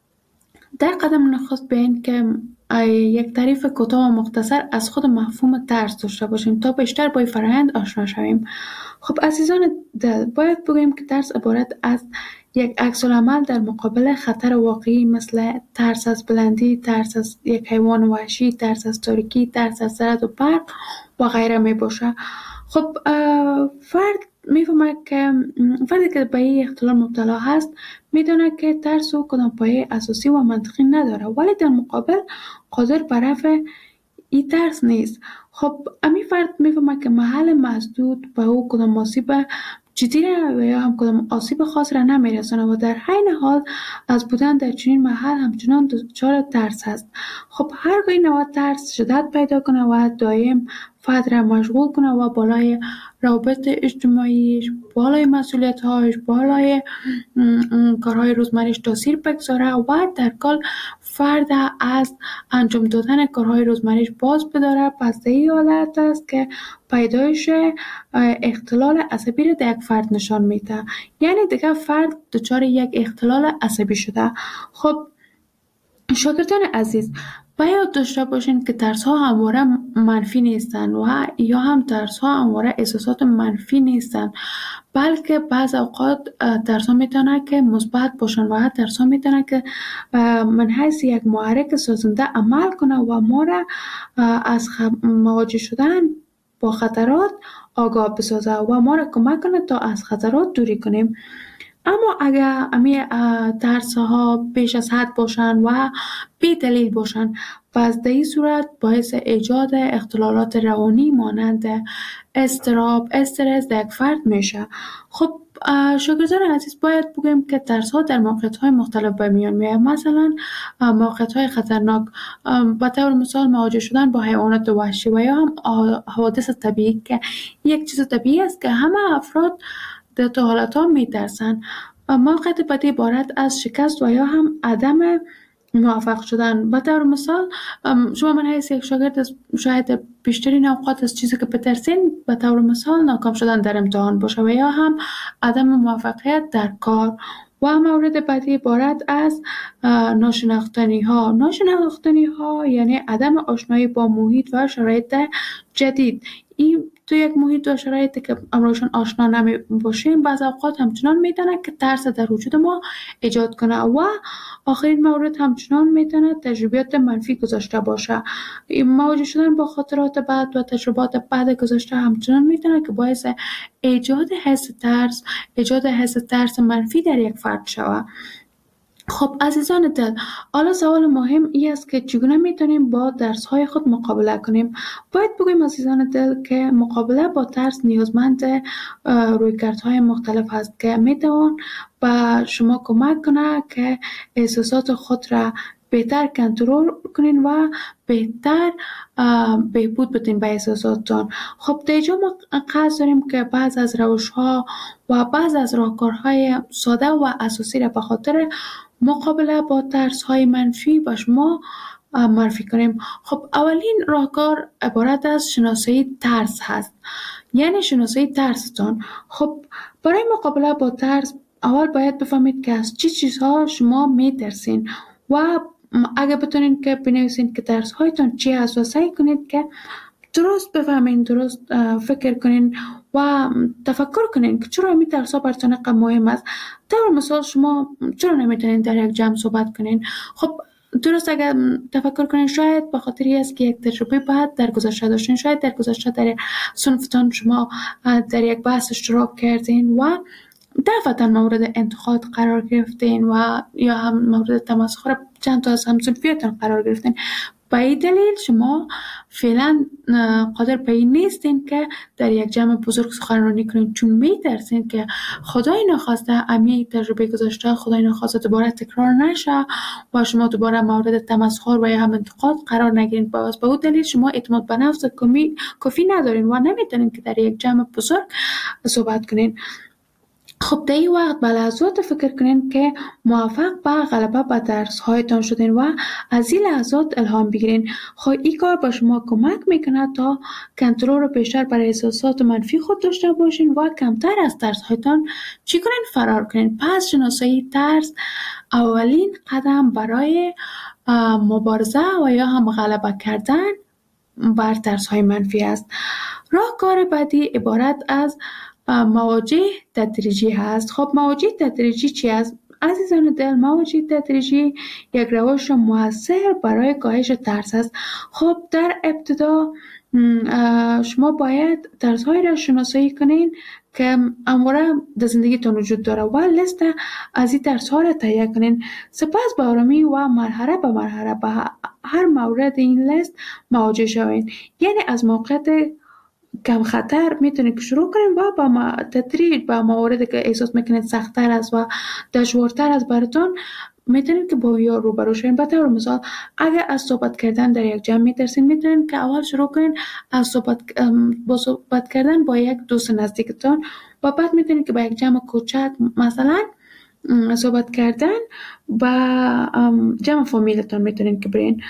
Speaker 5: در قدم نخست بیاین که یک تعریف کوتاه و مختصر از خود مفهوم ترس داشته باشیم تا بیشتر با فرآیند آشنا شویم. خب عزیزان دل، باید بگوییم که ترس عبارت از یک عکس العمل در مقابل خطر واقعی مثل ترس از بلندی، ترس از یک حیوان وحشی، ترس از تاریکی، ترس از رعد و برق و غیره می باشه. خب فرد میفهمه که فردی که به این اختلال مبتلا هست میدونه که ترس او کدام پایه اساسی و منطقی نداره، ولی در مقابل قادر بر رفع این ترس نیست. خب امی فرد میفهمه که محل مسدود به او کدام آسیب جدی و یا هم کدام آسیب خاص را نمیرسونه و در حین حال از بودن در چنین محل همچنان دچار ترس هست. خب هرگاه این نوع ترس شدت پیدا کنه و دائم فرد را مشغول کنه و بالای روابط اجتماعیش، بالای مسئولیت‌هاش، بالای کارهای روزمره‌اش تاثیر بگذاره و در کل فرد از انجام دادن کارهای روزمره‌اش باز بداره، پس این حالت است که پیدایش اختلال عصبی را در یک فرد نشان میده. یعنی دیگه فرد دچار یک اختلال عصبی شده. خب شاگردان عزیز، باید داشته باشین که ترس ها همواره منفی نیستن و یا هم ترس ها همواره احساسات منفی نیستن، بلکه بعض اوقات ترس ها میتونه که مثبت باشن و ترس ها میتونه که من حیث یک محرک سازنده عمل کنه و ما را از مواجه شدن با خطرات آگاه بسازه و ما را کمک کنه تا از خطرات دوری کنیم. اما اگر امی ترس ها بیش از حد باشن و بی دلیل باشن، پس در این صورت باعث ایجاد اختلالات روانی مانند اضطراب، استرس در یک فرد میشه. خب شاگردان عزیز، باید بگویم که ترس ها در موقعیت های مختلف به میان میاد. مثلا موقعیت های خطرناک، به طور مثال مواجه شدن با حیوانات وحشی و یا هم حوادث طبیعی که یک چیز طبیعی است که همه افراد در تو حالت ها می ترسن. موقعیت بعدی عبارت از شکست و یا هم عدم موفق شدن. به طور مثال شما من حیث یک شاگرد شاید بیشترین اوقات از چیزی که بترسین به طور مثال ناکام شدن در امتحان باشه و یا هم عدم موفقیت در کار. و مورد بعدی عبارت از ناشناختنی ها. ناشناختنی ها یعنی عدم آشنایی با محیط و شرایط جدید. این تو یک محیط و شرایطی که امروزشان آشنا نمی باشیم بعض اوقات همچنان میتونه که ترس در وجود ما ایجاد کنه و آخرین مورد همچنان میتونه تجربیات منفی گذاشته باشه. مواجه شدن با خاطرات بد و تجربات بد گذشته همچنان میتونه که باعث ایجاد حس ترس ایجاد حس ترس منفی در یک فرد شود. خب عزیزان دل، حالا سوال مهم این است که چگونه میتونیم با ترس‌های خود مقابله کنیم؟ باید بگویم عزیزان دل که مقابله با ترس نیازمند رویکردهای مختلف هست که میتوان به شما کمک کنه که احساسات خود را بهتر کنترل کنین و بهتر بهبود بدین به احساساتتان. خب در اینجا ما قصد داریم که بعض از روش‌ها و بعض از راهکارهای ساده و اساسی را به خاطر مقابله با ترس‌های منفی به شما معرفی کنیم. خب اولین راهکار عبارت از شناسایی ترس هست. یعنی شناسایی ترستان. خب برای مقابله با ترس اول باید بفهمید که از چی چیزها شما میترسین و اگه بتونین که بنویسین که ترس هایتان چی هست و سعی کنید که درست بفهمین، درست فکر کنین و تفکر کنین که چرا می ترس ها براتون اینقدر مهم است. طور مثال شما چرا نمیتونین در یک جمع صحبت کنین؟ خب درست اگر تفکر کنین شاید به خاطری است که یک تجربه بعد در گذشته داشتین، شاید در گذشته در صنفتان شما در یک بحث اشتراک کردین و دفعتا مورد انتقاد قرار گرفتین و یا هم مورد تمسخر چند تا از همصنفیاتون قرار گرفتین. به این دلیل شما فعلا قادر به این نیستین که در یک جمع بزرگ سخنرانی کنین، چون میترسین که خدای نخواسته امی تجربه گذاشته خدای نخواسته دوباره تکرار نشه و شما دوباره مورد تمسخر و یا هم انتقاد قرار نگیرین. باز به اون دلیل شما اعتماد به نفس کافی ندارین و نمیتونین که در یک جمع بزرگ صحبت کنین. خب در این وقت به لحظات فکر کنین که موفق به غلبه به درس هایتان شدین و از این لحظات الهام بگیرین. خب این کار با شما کمک میکنه تا کنترل رو بیشتر بر احساسات منفی خود داشته باشین و کمتر از ترس هایتان چی کنین؟ فرار کنین. پس شناسایی ترس اولین قدم برای مبارزه و یا هم غلبه کردن بر ترس های منفی است. راهکار بعدی عبارت از مواجه تدریجی هست. خب مواجه تدریجی چی است؟ عزیزان دل، مواجه تدریجی یک روش موثر برای کاهش ترس است. خب در ابتدا شما باید ترس های را شناسایی کنین که اموره در زندگیتون وجود داره و لیست از این ترس ها را تهیه کنین. سپس به آرامی و مرحله به مرحله به هر مورد این لیست مواجه شوین. یعنی از موقعیت کم خطر میتونید که شروع کنید و با تدریج با مواردی که احساس میکنید سخت‌تر است و دشوارتر است براتون میتونید که با یا روبرو شوین. به طور مثال اگر از صحبت کردن در یک جمع میترسین میتونید که اول شروع کنید از صحبت با صحبت کردن با یک دوست نزدیکتون و بعد میتونید که با یک جمع کوچک مثلا صحبت کردن با جمع فامیلتون میتونید که برین.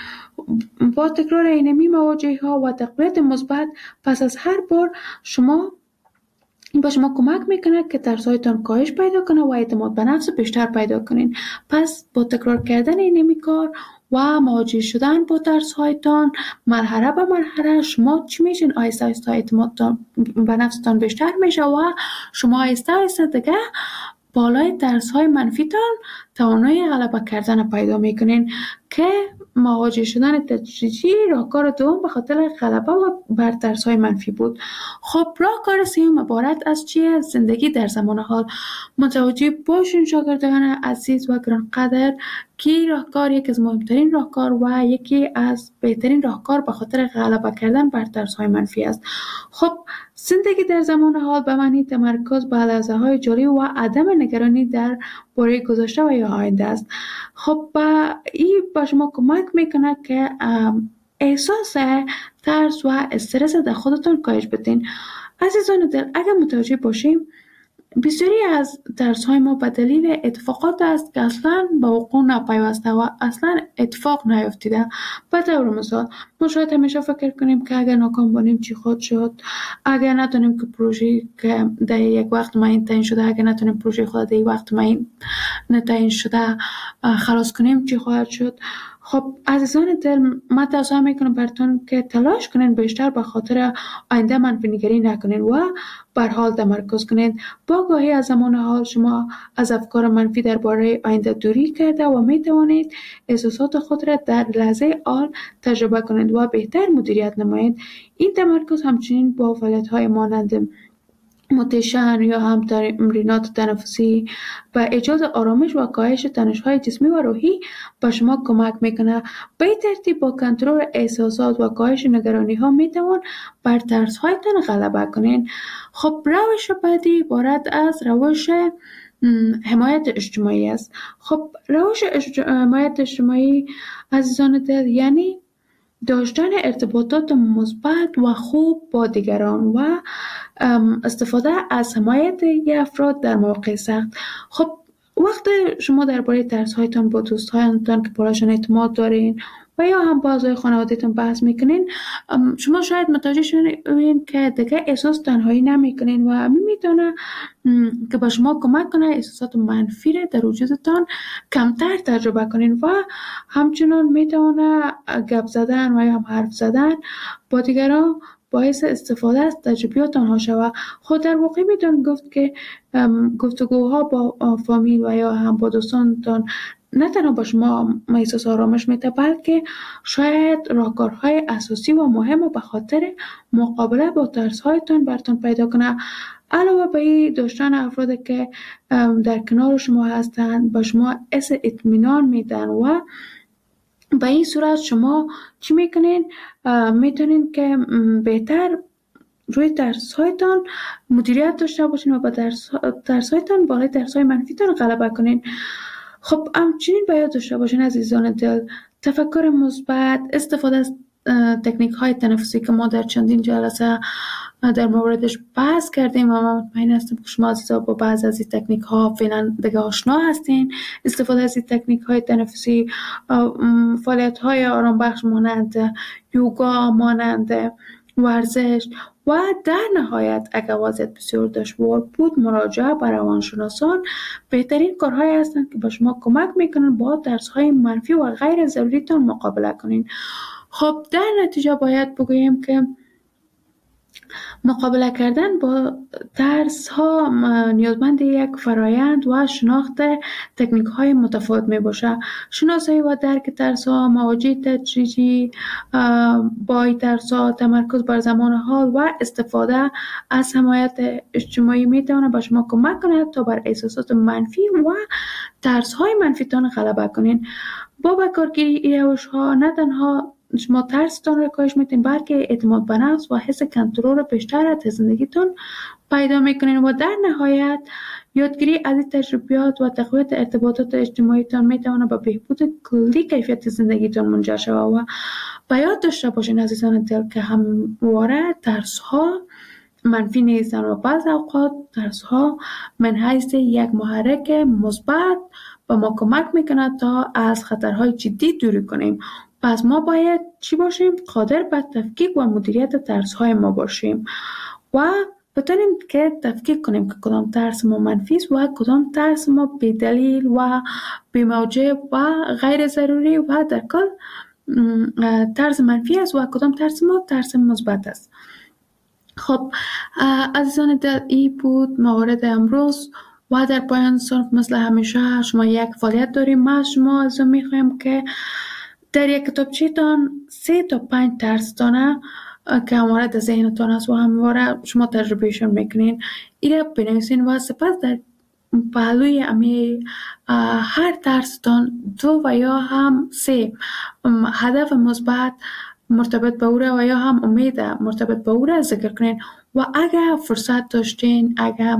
Speaker 5: با تکرار اینمی مواجهه ها و تقویت مثبت پس از هر بار شما این با شما کمک میکنه که ترسایتان کاهش پیدا کنه و اعتماد به نفس بیشتر پیدا کنین. پس با تکرار کردن اینمی کار و مواجه شدن با ترسایتان مرحله به مرحله شما چی میشین؟ آیسته آیسته اعتمادتان به نفستان بیشتر میشه و شما آیسته آیسته دیگه بالای ترس های منفیتان توانایی غلبه کردن پیدا میکنین که مواجه شدن تدریجی راهکار دوم به خاطر غلبه و بر ترس های منفی بود. خب راهکار سوم عبارت از چیه؟ زندگی در زمان حال. متوجه باشین شاگردان عزیز و گرانقدر که راهکار یکی از مهمترین راهکار و یکی از بهترین راهکار به خاطر غلبه کردن بر ترس های منفی است. خب زندگی در زمان حال به معنی تمرکز بر لحظه های جاری و عدم نگرانی در باره گذشته و یا آینده است. خب این با شما کمک میکنه که احساس ترس و استرس در خودتون کاهش بدین. عزیزان دل، اگر متوجه باشیم بسیاری از ترس های ما به دلیل اتفاقات است که اصلا به وقوع نپیوسته و اصلا اتفاق نیفتیده. به طور مثال ما شاید همیشه فکر کنیم که اگر ناکام باشیم چی خود شد، اگر نتونیم که پروژه که در یک وقت معین تعیین شده، اگر نتونیم پروژه خود در یک وقت معین تعیین شده خلاص کنیم چی خواهد شد. خب عزیزان دل، من توصیه میکنم براتون که تلاش کنین بیشتر به خاطر آینده منفی نگری نکنین و بر حال تمرکز کنین. با آگاهی از زمان حال شما از افکار منفی درباره آینده دوری کرده و می توانید احساسات خود را در لحظه حال تجربه کنید و بهتر مدیریت نمایید. این تمرکز همچنین با فعالیت‌های مانند متشن یا هم تمرینات تنفسی و ایجاد آرامش و کاهش تنش‌های جسمی و روحی به شما کمک میکنه. به این ترتیب با کنترل احساسات و کاهش نگرانی ها میتوان بر ترس هایتان غلبه کنین. خب روش بعدی عبارت از روش حمایت اجتماعی است. خب روش حمایت اجتماعی عزیزان دل یعنی داشتن ارتباطات مثبت و خوب با دیگران و استفاده از حمایت افراد در مواقع سخت. خب وقت شما درباره ترس هایتان با دوست هایتان که بالاشان اعتماد دارین و یا هم با اعضای خانوادهتون بحث میکنین، شما شاید متوجه شوین که دیگه احساس تنهایی نمیکنین و میتونه که با شما کمک کنه احساسات منفی را در وجودتان کمتر تجربه کنین و همچنان میتونه گپ زدن و یا هم حرف زدن با دیگران باعث استفاده از تجربیات آنها شود. خود در واقع میتون گفت که گفتگوها با فامیل و یا هم با دوستانتان نه تنها با شما احساس آرامش میده، بلکه شاید راهکارهای اساسی و مهم به خاطر مقابله با ترس‌هایتان براتون پیدا کنه. علاوه بر این داشتن افرادی که در کنار شما هستند با شما حس اطمینان میدن و به این صورت شما چی میکنین؟ میتونین که بهتر روی ترس‌هایتان مدیریت داشته باشین و با ترس‌هایتان بالای ترس‌های منفیتان غلبه کنین. خب همچنین باید داشته باشین عزیزان دل تفکر مثبت، استفاده از تکنیک های تنفسی که ما در چندین جلسه در موردش بحث کردیم و من مطمئن هستم که شما عزیزا با بعض از این تکنیک ها فعلا دیگه آشنا هستین. استفاده از این تکنیک های تنفسی، فعالیت های آرام بخش مانند یوگا، مانند ورزش و در نهایت اگر وضعیت بسیار دشوار بود مراجعه به روانشناسان بهترین کارهایی هستند که به شما کمک میکنن با ترس‌های منفی و غیر ضروریتان مقابله کنین. خب در نتیجه باید بگوییم که مقابله کردن با ترس ها نیازمند یک فرایند و شناخت تکنیک های متفاوت می باشه. شناسایی و درک ترس ها، مواجهه تدریجی با ترس ها، تمرکز بر زمان حال و استفاده از حمایت اجتماعی می تواند به شما کمک کند تا بر احساسات منفی و ترس های منفی تان غلبه کنین. با به کارگیری این روش ها نه تنها شما ترستان را کاهش میتین بلکه اعتماد به نفس و حس کنترل بیشتر از زندگیتون پیدا میکنین و در نهایت یادگیری از این تجربیات و تقویت ارتباطات اجتماعیتان میتونه به بهبود کلی کیفیت زندگیتون منجر شود. و به یاد داشته باشین عزیزان دل که همواره ترس ها منفی نیستن و بعض اوقات ترس ها من حیث یک محرک مثبت به ما کمک میکنه تا از خطرهای جدی دوری کنیم. پس ما باید چی باشیم؟ قادر به تفکیک و مدیریت ترس‌های ما باشیم و بتونیم که تفکیک کنیم که کدام ترس ما منفی است و کدام ترس ما بی‌دلیل و بی‌موجب و غیر ضروری و در کل ترس منفی است و کدام ترس ما ترس مثبت است. خب عزیزان دل، این بود موارد امروز و در پایان صنف مثل همیشه شما یک فعالیت داریم. ما از شما از میخوایم که در یک کتابچه تان سه تا پنج ترس دانه که همواره در ذهنتان است و همواره شما تجربهشون میکنین ایره بنویسین و سپس در پهلوی امی هر ترس تان دو و یا هم سه هدف مثبت مرتبط به او و یا هم امید مرتبط به او ذکر کنین و اگر فرصت داشتین، اگر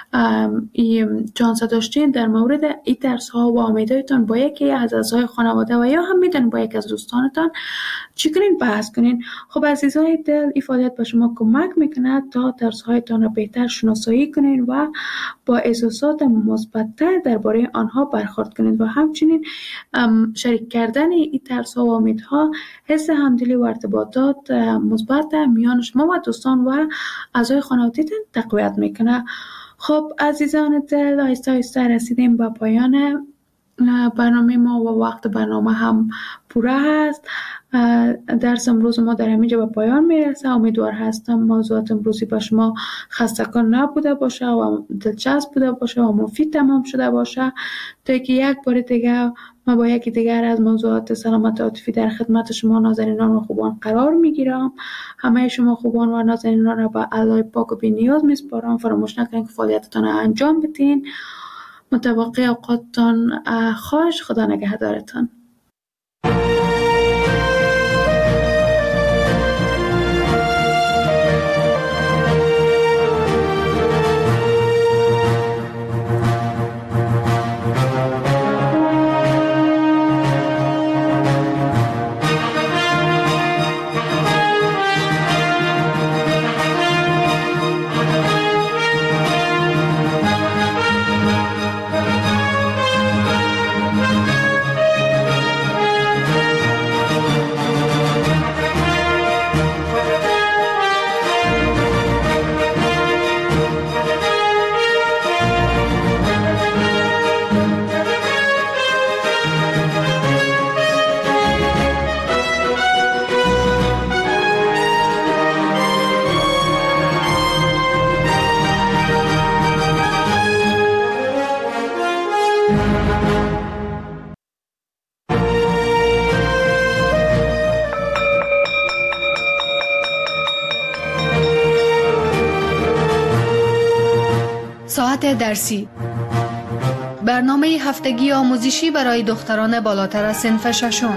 Speaker 5: چانس داشتین در مورد این ترس ها و امیدهایتان با یکی از اعضای خانواده و یا هم میتونین با یکی از دوستانتان چی کنین بحث کنین. خب عزیزای دل، این فعالیت به شما کمک میکنه تا ترس هایتان را بهتر شناسایی کنین و با احساسات مثبت‌تر درباره آنها برخورد کنین و همچنین شریک کردن این ترس ها و امیدها حس همدلی و ارتباطات مثبت میان شما و دوستان و اعضای خانواده‌تان تقویت میکنه. خب عزیزان دل، آهسته آهسته رسیدیم به پایان برنامه ما و وقت برنامه هم پوره هست. درس امروز ما در همینجا به پایان میرسه. امیدوار هستم موضوعات امروزی با شما خسته‌کن نبوده باشه و دلچسب بوده باشه و مفید تمام شده باشه تا که یک بار دیگه ما با یکی دیگر از موضوعات سلامت عاطفی در خدمت شما نازنینان و خوبان قرار میگیرم. همه شما خوبان و نازنینان را به الله پاک و بی نیاز میسپارم. فراموش نکنید که فعالیتتان انجام بدین. متوقع اوقاتتان خوش. خدا نگهدارتان.
Speaker 3: ساعت درسی، برنامه هفتگی آموزشی برای دختران بالاتر از صنف ششم.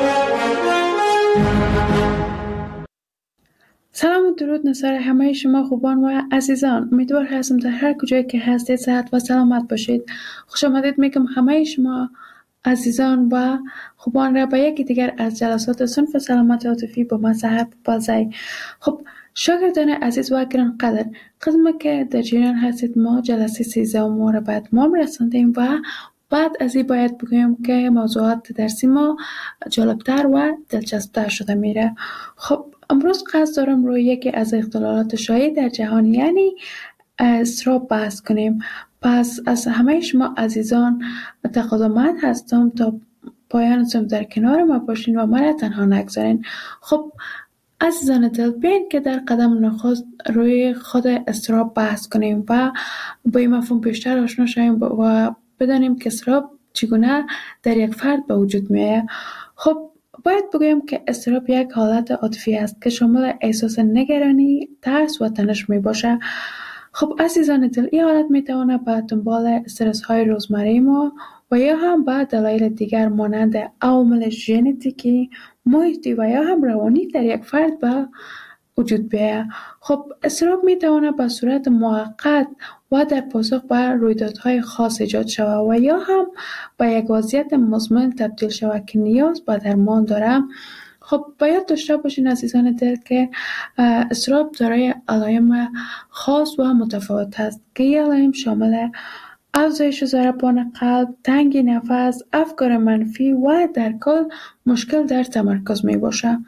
Speaker 5: سلام و درود نصار همه شما خوبان و عزیزان. امیدوار هستم در هر کجایی که هستید صحت و سلامت باشید. خوش آمدید میگم همه شما عزیزان و خوبان را به یکی دیگر از جلسات صنف سلامت عاطفی با مصحت بازی. خب شاگردان عزیز و گرانقدر، قسم که در جریان هستید ما جلسه سیزده ما را بعد ما رساندیم و بعد از این باید بگویم که موضوعات درسی ما جالبتر و دلچسبتر شده میره. خب امروز قصد دارم روی یکی از اختلالات شایع در جهان یعنی اضطراب بحث کنیم. پس از همه شما عزیزان تقاضامند هستم تا پایان صنف در کنار ما باشین و ما را تنها نگذارین. خب عزیزان دل، بیاین که در قدم نخست روی خود اضطراب بحث کنیم و با این مفهوم بیشتر آشنا شویم و بدانیم که اضطراب چگونه در یک فرد به وجود میاد. خب باید بگویم که اضطراب یک حالت عاطفی است که شامل احساس نگرانی، ترس و تنش می باشه. خب عزیزان دل، این حالت می تواند به دنبال استرس های روزمره ما و یا هم به دلایل دیگر مانند عوامل ژنتیکی، محیطی و یا هم روانی در یک فرد به وجود بیاید. خب اضطراب می تواند به صورت موقت و در پاسخ به رویدادهای خاص ایجاد شود و یا هم به یک وضعیت مزمن تبدیل شود که نیاز به درمان دارد. خب باید داشته باشین عزیزان دل که اضطراب دارای علائم خاص و متفاوت است که این علائم شامل افزایش ضربان قلب، تنگی نفس، افکار منفی و در کل مشکل در تمرکز می باشه.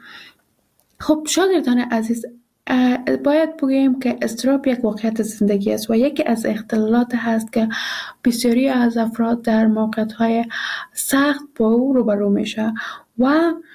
Speaker 5: خب شاگردان عزیز، باید بگوییم که اضطراب یک واقعیت زندگی است و یکی از اختلالات هست که بسیاری از افراد در موقعیت‌های سخت با او روبرو میشه و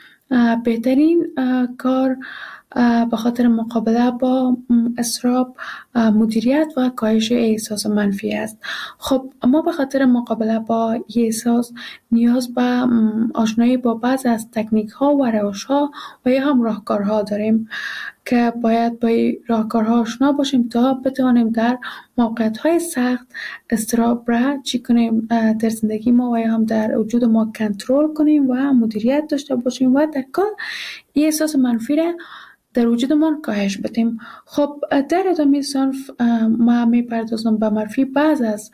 Speaker 5: بهترین کار به خاطر مقابله با اضطراب مدیریت و کاهش احساس منفی است. خب ما به خاطر مقابله با احساس نیاز به آشنایی با بعض از تکنیک ها و روش ها و یا هم راهکارها داریم که باید با راهکارها آشنا باشیم تا بتوانیم در موقعیت های سخت اضطراب را چی کنیم در زندگی ما و یا هم در وجود ما کنترل کنیم و مدیریت داشته باشیم و در کل احساس منفی را در وجودمان کاهش بدیم. خب در ادامه صنف ما میپردازم به معرفی بعض از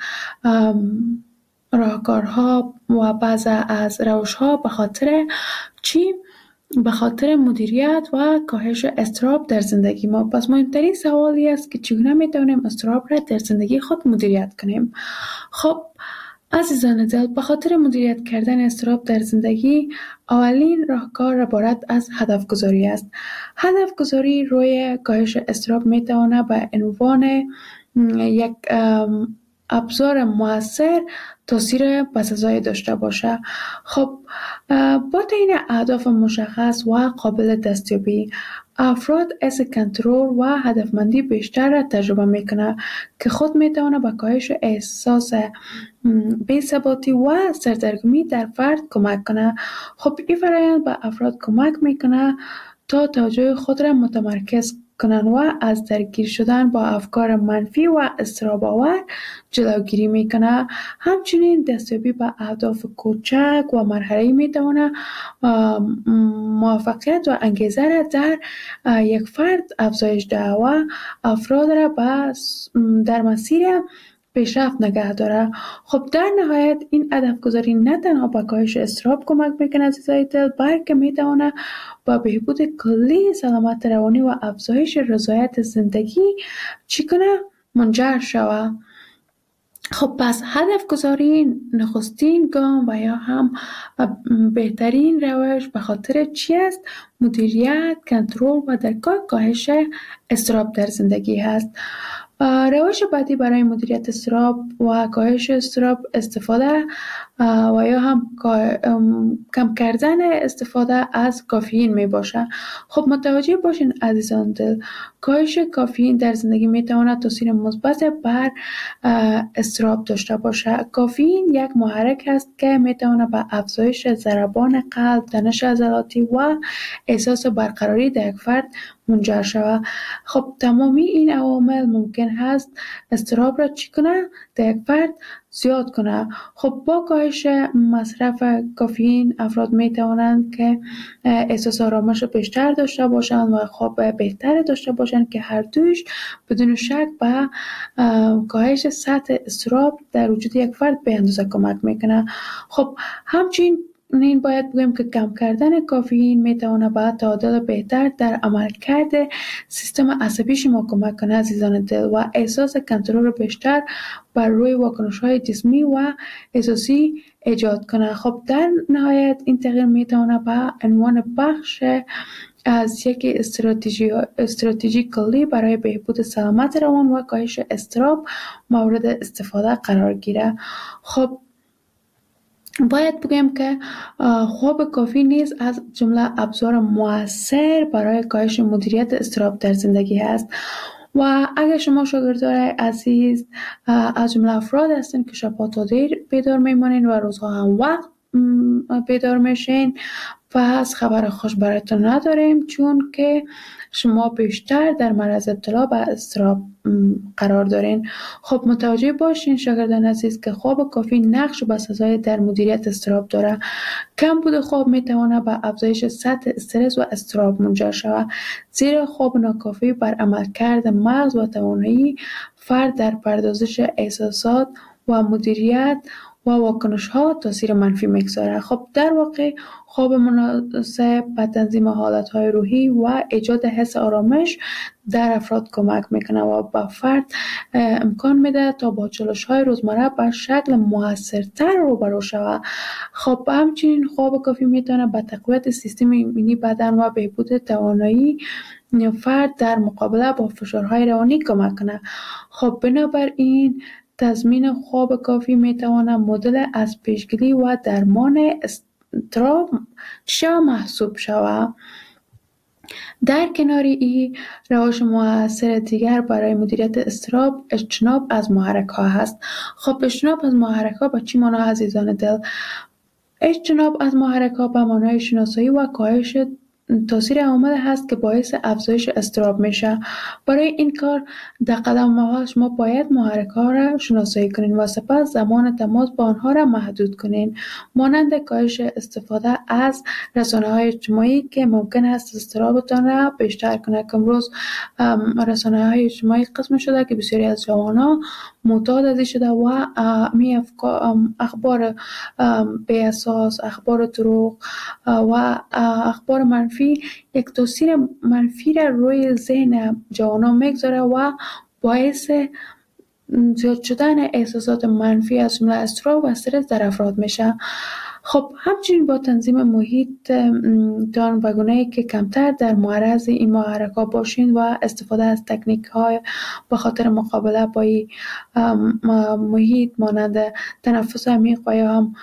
Speaker 5: راهکارها و بعض از روش‌ها به خاطر چی؟ به خاطر مدیریت و کاهش اضطراب در زندگی ما. پس مهمترین سوالی است که چگونه میتونیم اضطراب را در زندگی خود مدیریت کنیم. خب عزیزان دل، به خاطر مدیریت کردن اضطراب در زندگی اولین راهکار عبارت از هدف گذاری است. هدف گذاری روی کاهش اضطراب میتواند به عنوان یک ابزار مؤثر تاثیر بسزایی داشته باشه. خب با تعیین اهداف مشخص و قابل دستیابی، افراد از کنترل و هدفمندی بیشتر را تجربه میکنه که خود میتونه به کاهش احساس بی‌ثباتی و سردرگمی در فرد کمک کنه. خب این فرآیند به افراد کمک میکنه تا توجه خود را متمرکز کنن و از درگیر شدن با افکار منفی و اضطراب آور جلوگیری میکنه. همچنین دستیابی به اهداف کوچک و مرحله‌ای میتونه موفقیت و انگیزه را در یک فرد افزایش ده و افراد را در مسیر پیشرفت نگه داره. خب در نهایت این هدف گذاری نه تنها به کاهش اضطراب کمک میکنه عزیزای دل، بلکه میتونه با بهبود کلی سلامت روانی و افزایش رضایت زندگی چی کنه منجر شوه. خب پس هدف گذاری نخستین گام و یا هم بهترین روش به خاطر چی است؟ مدیریت، کنترل و در کل کاهش اضطراب در زندگی هست. روش بعدی برای مدیریت اضطراب و کاهش اضطراب استفاده و یا هم کم کردن استفاده از کافئین می باشه. خب متوجه باشین عزیزان دل، کاهش کافئین در زندگی می تواند تاثیر مثبت بر اضطراب داشته باشه. کافئین یک محرک است که می تواند به افزایش ضربان قلب، تنش عضلاتی و احساس برقراری در یک فرد منجر شود. خب تمامی این عوامل ممکن هست اضطراب را چی کنه؟ در یک فرد زیاد کنه. خب با کاهش مصرف کافئین افراد می توانند که احساس آرامش بیشتر داشته باشند و خواب بهتر داشته باشند که هر دویش بدون شک به کاهش سطح اضطراب در وجود یک فرد به اندازه کمک میکنه. خب همچنین این باید بگیم که کم کردن کافئین میتونه به تعادل بهتر در عملکرد سیستم عصبی شما کمک کنه عزیزان دل و احساس کنترل بیشتر بر روی واکنش‌های جسمی و احساسی ایجاد کنه. خب در نهایت این تغییر میتونه به عنوان بخش از یک استراتژی استراتژی کلی برای بهبود سلامت روان و کاهش اضطراب مورد استفاده قرار گیره. خب باید بگم که خواب کافی نیز از جمله ابزار مؤثر برای کاهش مدیریت اضطراب در زندگی است و اگر شما شاگردان عزیز از جمله افراد هستین که شب‌ها تا دیر بیدار میمانین و روزها هم وقت بیدار میشین، پس خبر خوش براتون نداریم، چون که شما بیشتر در معرض ابتلا به اضطراب قرار دارین. خب متوجه باشین شاگردان عزیز که خواب کافی نقش بسزای در مدیریت اضطراب داره. کم بود خواب میتونه به افزایش سطح استرس و اضطراب منجر شود، زیرا خواب ناکافی بر عملکرد مغز و توانایی فرد در پردازش احساسات و مدیریت و واکنش ها تاثیر منفی میگذاره. خب در واقع خواب مناسب به تنظیم حالت های روحی و ایجاد حس آرامش در افراد کمک میکنه و به فرد امکان میده تا با چالش های روزمره به شکل موثرتر روبرو شود. خب همچنین خواب کافی میتونه به تقویت سیستم ایمنی بدن و بهبود توانایی فرد در مقابله با فشارهای روانی کمک کنه. خب بنابراین تضمین خواب کافی میتواند مدل از پیشگیری و درمان اضطراب چه محسوب شود. در کنار این روش مؤثر دیگر برای مدیریت اضطراب اجتناب از محرک ها هست. خب اجتناب از محرک ها با چی معنی عزیزان دل؟ اجتناب از محرک ها به معنای شناسایی و کاهش تاثیر عوامل هست که باعث افزایش اضطراب میشه. برای این کار در قدم اول شما باید محرک ها را شناسایی کنین و سپس زمان تماس با آنها را محدود کنین، مانند کاهش استفاده از رسانه های اجتماعی که ممکن است اضطرابتان را بیشتر کنه. که امروز رسانه های اجتماعی قسم شده که بسیاری از جوانان معتاد ازش شده و می اخبار بی اساس، اخبار دروغ و اخبار منفی یک تاثیر منفی را روی ذهن جوانان میگذاره و باعث زیاد شدن احساسات منفی از جمله اضطراب و استرس در افراد میشه. خب همچنین با تنظیم محیط تان و گونه‌ای که کمتر در معرض این محرک‌ها باشین و استفاده از تکنیک‌های به خاطر مقابله با این محیط مانند تنفس عمیق و یا هم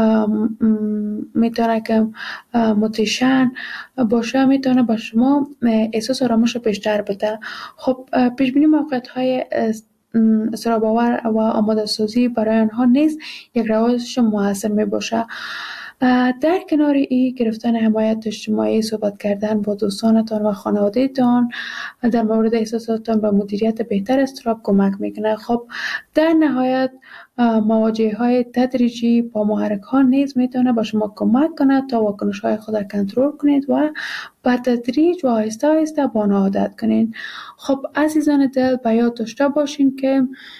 Speaker 5: میتونه که موتیشن باشه، میتونه با شما احساس آرامش بیشتر بده. خب پیش بینی موقعیت‌های اضطراب آور و آماده سازی برای آنها نیز یک روش موثر می باشه. در کنار این گرفتن حمایت اجتماعی، صحبت کردن با دوستانتان و خانوادهتان در مورد احساساتتان و مدیریت بهتر اضطراب کمک میکنه. خب در نهایت مواجهه های تدریجی با محرک ها نیز میتونه با شما کمک کنه تا واکنش های خود را کنترل کنید و با تدریج و آهسته آهسته با آنها عادت کنید. خب عزیزان دل به یاد داشته باشین که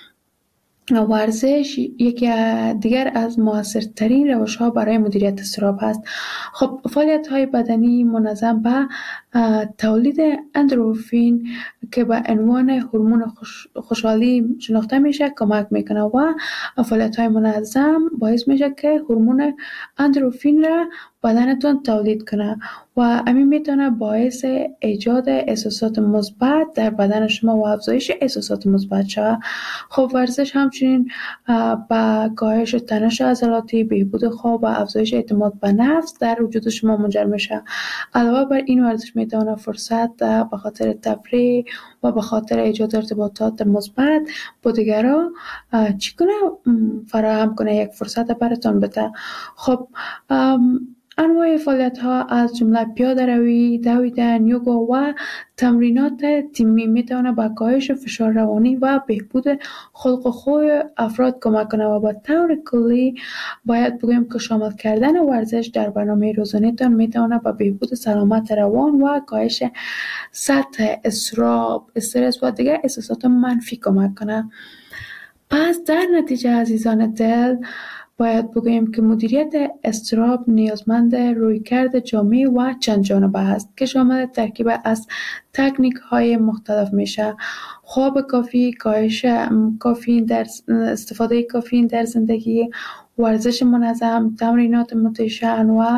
Speaker 5: ورزش یکی دیگر از موثرترین روش‌ها برای مدیریت اضطراب است. خب فعالیت‌های بدنی منظم به تولید اندروفین که به عنوان هورمون خوش، خوشحالی شناخته میشه کمک میکنه و فعالیت‌های منظم باعث میشه که هورمون اندروفین را بدنتون تولید کنه و همین میتونه باعث ایجاد احساسات مثبت در بدن شما و افزایش احساسات مثبت شود. خب ورزش همچنین با کاهش تنش عضلاتی، بهبود خواب و افزایش اعتماد به نفس در وجود شما منجر میشه. علاوه بر این ورزش میتونه فرصت به خاطر تفریح و به خاطر ایجاد ارتباطات مثبت با دیگران چی کنه فراهم کنه، یک فرصت براتون بده. خب انواع فعالیت ها از جمله پیاده روی، دویدن، یوگا و تمرینات تیمی می تواند به کاهش فشار روانی و بهبود خلق و خوی افراد کمک کنه و به طور کلی باید بگویم که شامل کردن ورزش در برنامه روزانه تان می تواند به بهبود سلامت روان و کاهش سطح اضطراب، استرس و دیگر احساسات منفی کمک کنه. پس در نتیجه عزیزان دل باید بگوییم که مدیریت اضطراب نیازمند رویکرد جامع و چند جانبه است که شامل ترکیب از تکنیک های مختلف میشه: خواب کافی، کاهش کافئین در استفاده کافئین در زندگی، ورزش منظم، تمرینات متشن و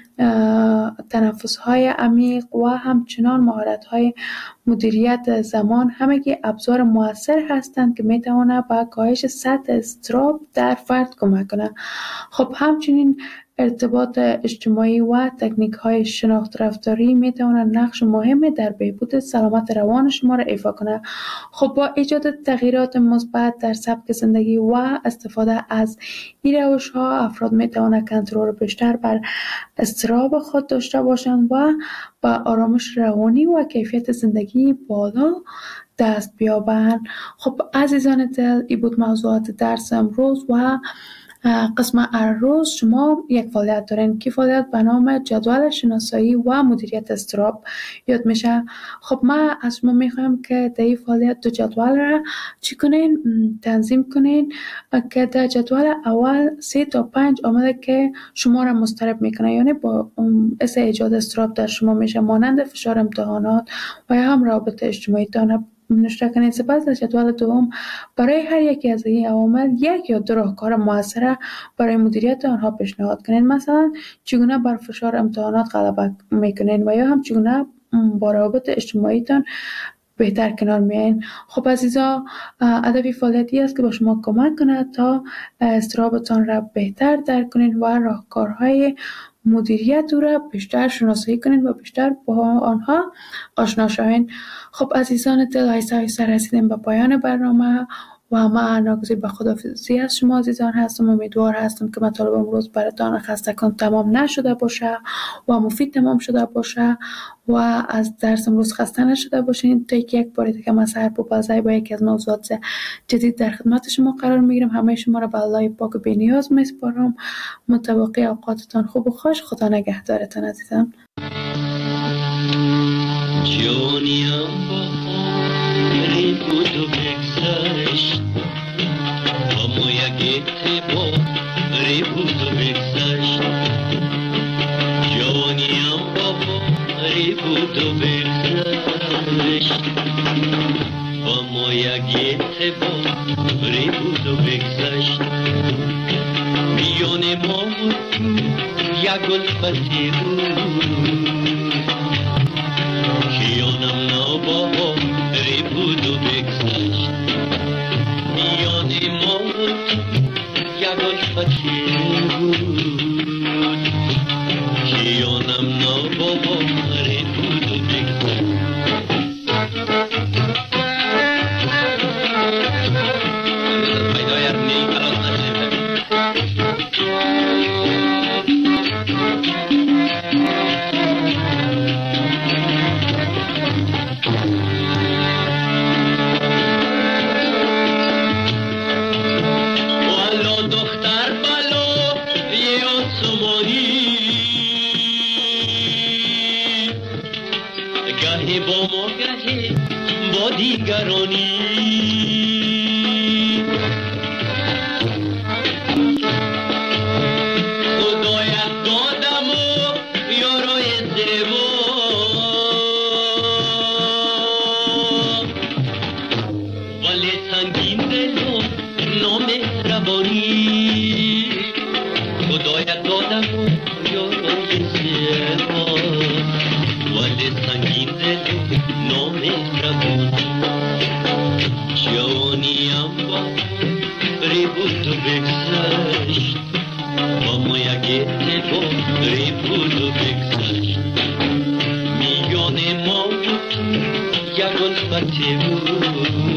Speaker 5: تنفس های عمیق و همچنان مهارت های مدیریت زمان، همگی ابزار مؤثر هستند که می توانند به کاهش سطح اضطراب در فرد کمک کنند. خب همچنین ارتباط اجتماعی و تکنیک های شناخت رفتاری می توانند نقش مهم در بهبود سلامت روان شما را ایفا کنند. خب با ایجاد تغییرات مثبت در سبک زندگی و استفاده از این روش ها افراد می توانند کنترل بیشتر بر اضطراب خود داشته باشند و با آرامش روانی و کیفیت زندگی بالا دست بیابند. خب عزیزان دل، این بود موضوعات درس امروز و قسم هر روز شما یک فعالیت دارین که فعالیت به نام جدول شناسایی و مدیریت اضطراب یاد میشه. خب ما از شما میخوایم که در این فعالیت دو جدول را چی کنین؟ تنظیم کنین که در جدول اول سه تا پنج عامل که شما را مضطرب میکنه، یعنی با باعث ایجاد اضطراب در شما میشه، مانند فشار امتحانات و یا هم رابطه اجتماعی تان نوشته کنید. سپس در جدول دوم برای هر یکی از این عوامل یک یا دو راهکار موثر برای مدیریت آنها پیشنهاد کنید. مثلا چگونه بر فشار امتحانات غلبه میکنین و یا هم چگونه با روابط اجتماعی تان بهتر کنار میایین. خب عزیزا، هدف فعالیتی است که با شما کمک کند تا اضطرابتان را بهتر درک کنید و راهکارهای مدیریت او را بیشتر شناسایی کنید و بیشتر با آنها آشنا شوید. خب عزیزان دل، آهسته آهسته رسیدیم به پایان برنامه و من ناگزیر به خداحافظی از شما عزیزان هستم. امیدوار هستم که مطالب امروز براتان خستگان تمام نشده باشه و مفید تمام شده باشه و از درس امروز خسته نشده باشین. تا یک بار دیگه من سحر پوپلزی با یکی از موضوعات جدید در خدمت شما قرار میگیرم. همه شما را به الله پاک و بی‌نیاز میسپارم. متوقع اوقاتتان خوب و خوش. خدا نگهدارتان عزیزان.
Speaker 2: جونیم با بود و بگذشت اما یک اتباری بود و بگذشت. جونیم با بود و بگذشت اما یک اتباری بود و بگذشت. میان ما یک الفتی بود کیانم ناباری بود و بگذشت. میان ما یک الفتی بود کیانم ناباری بود و بگذشت. یک الفتی بود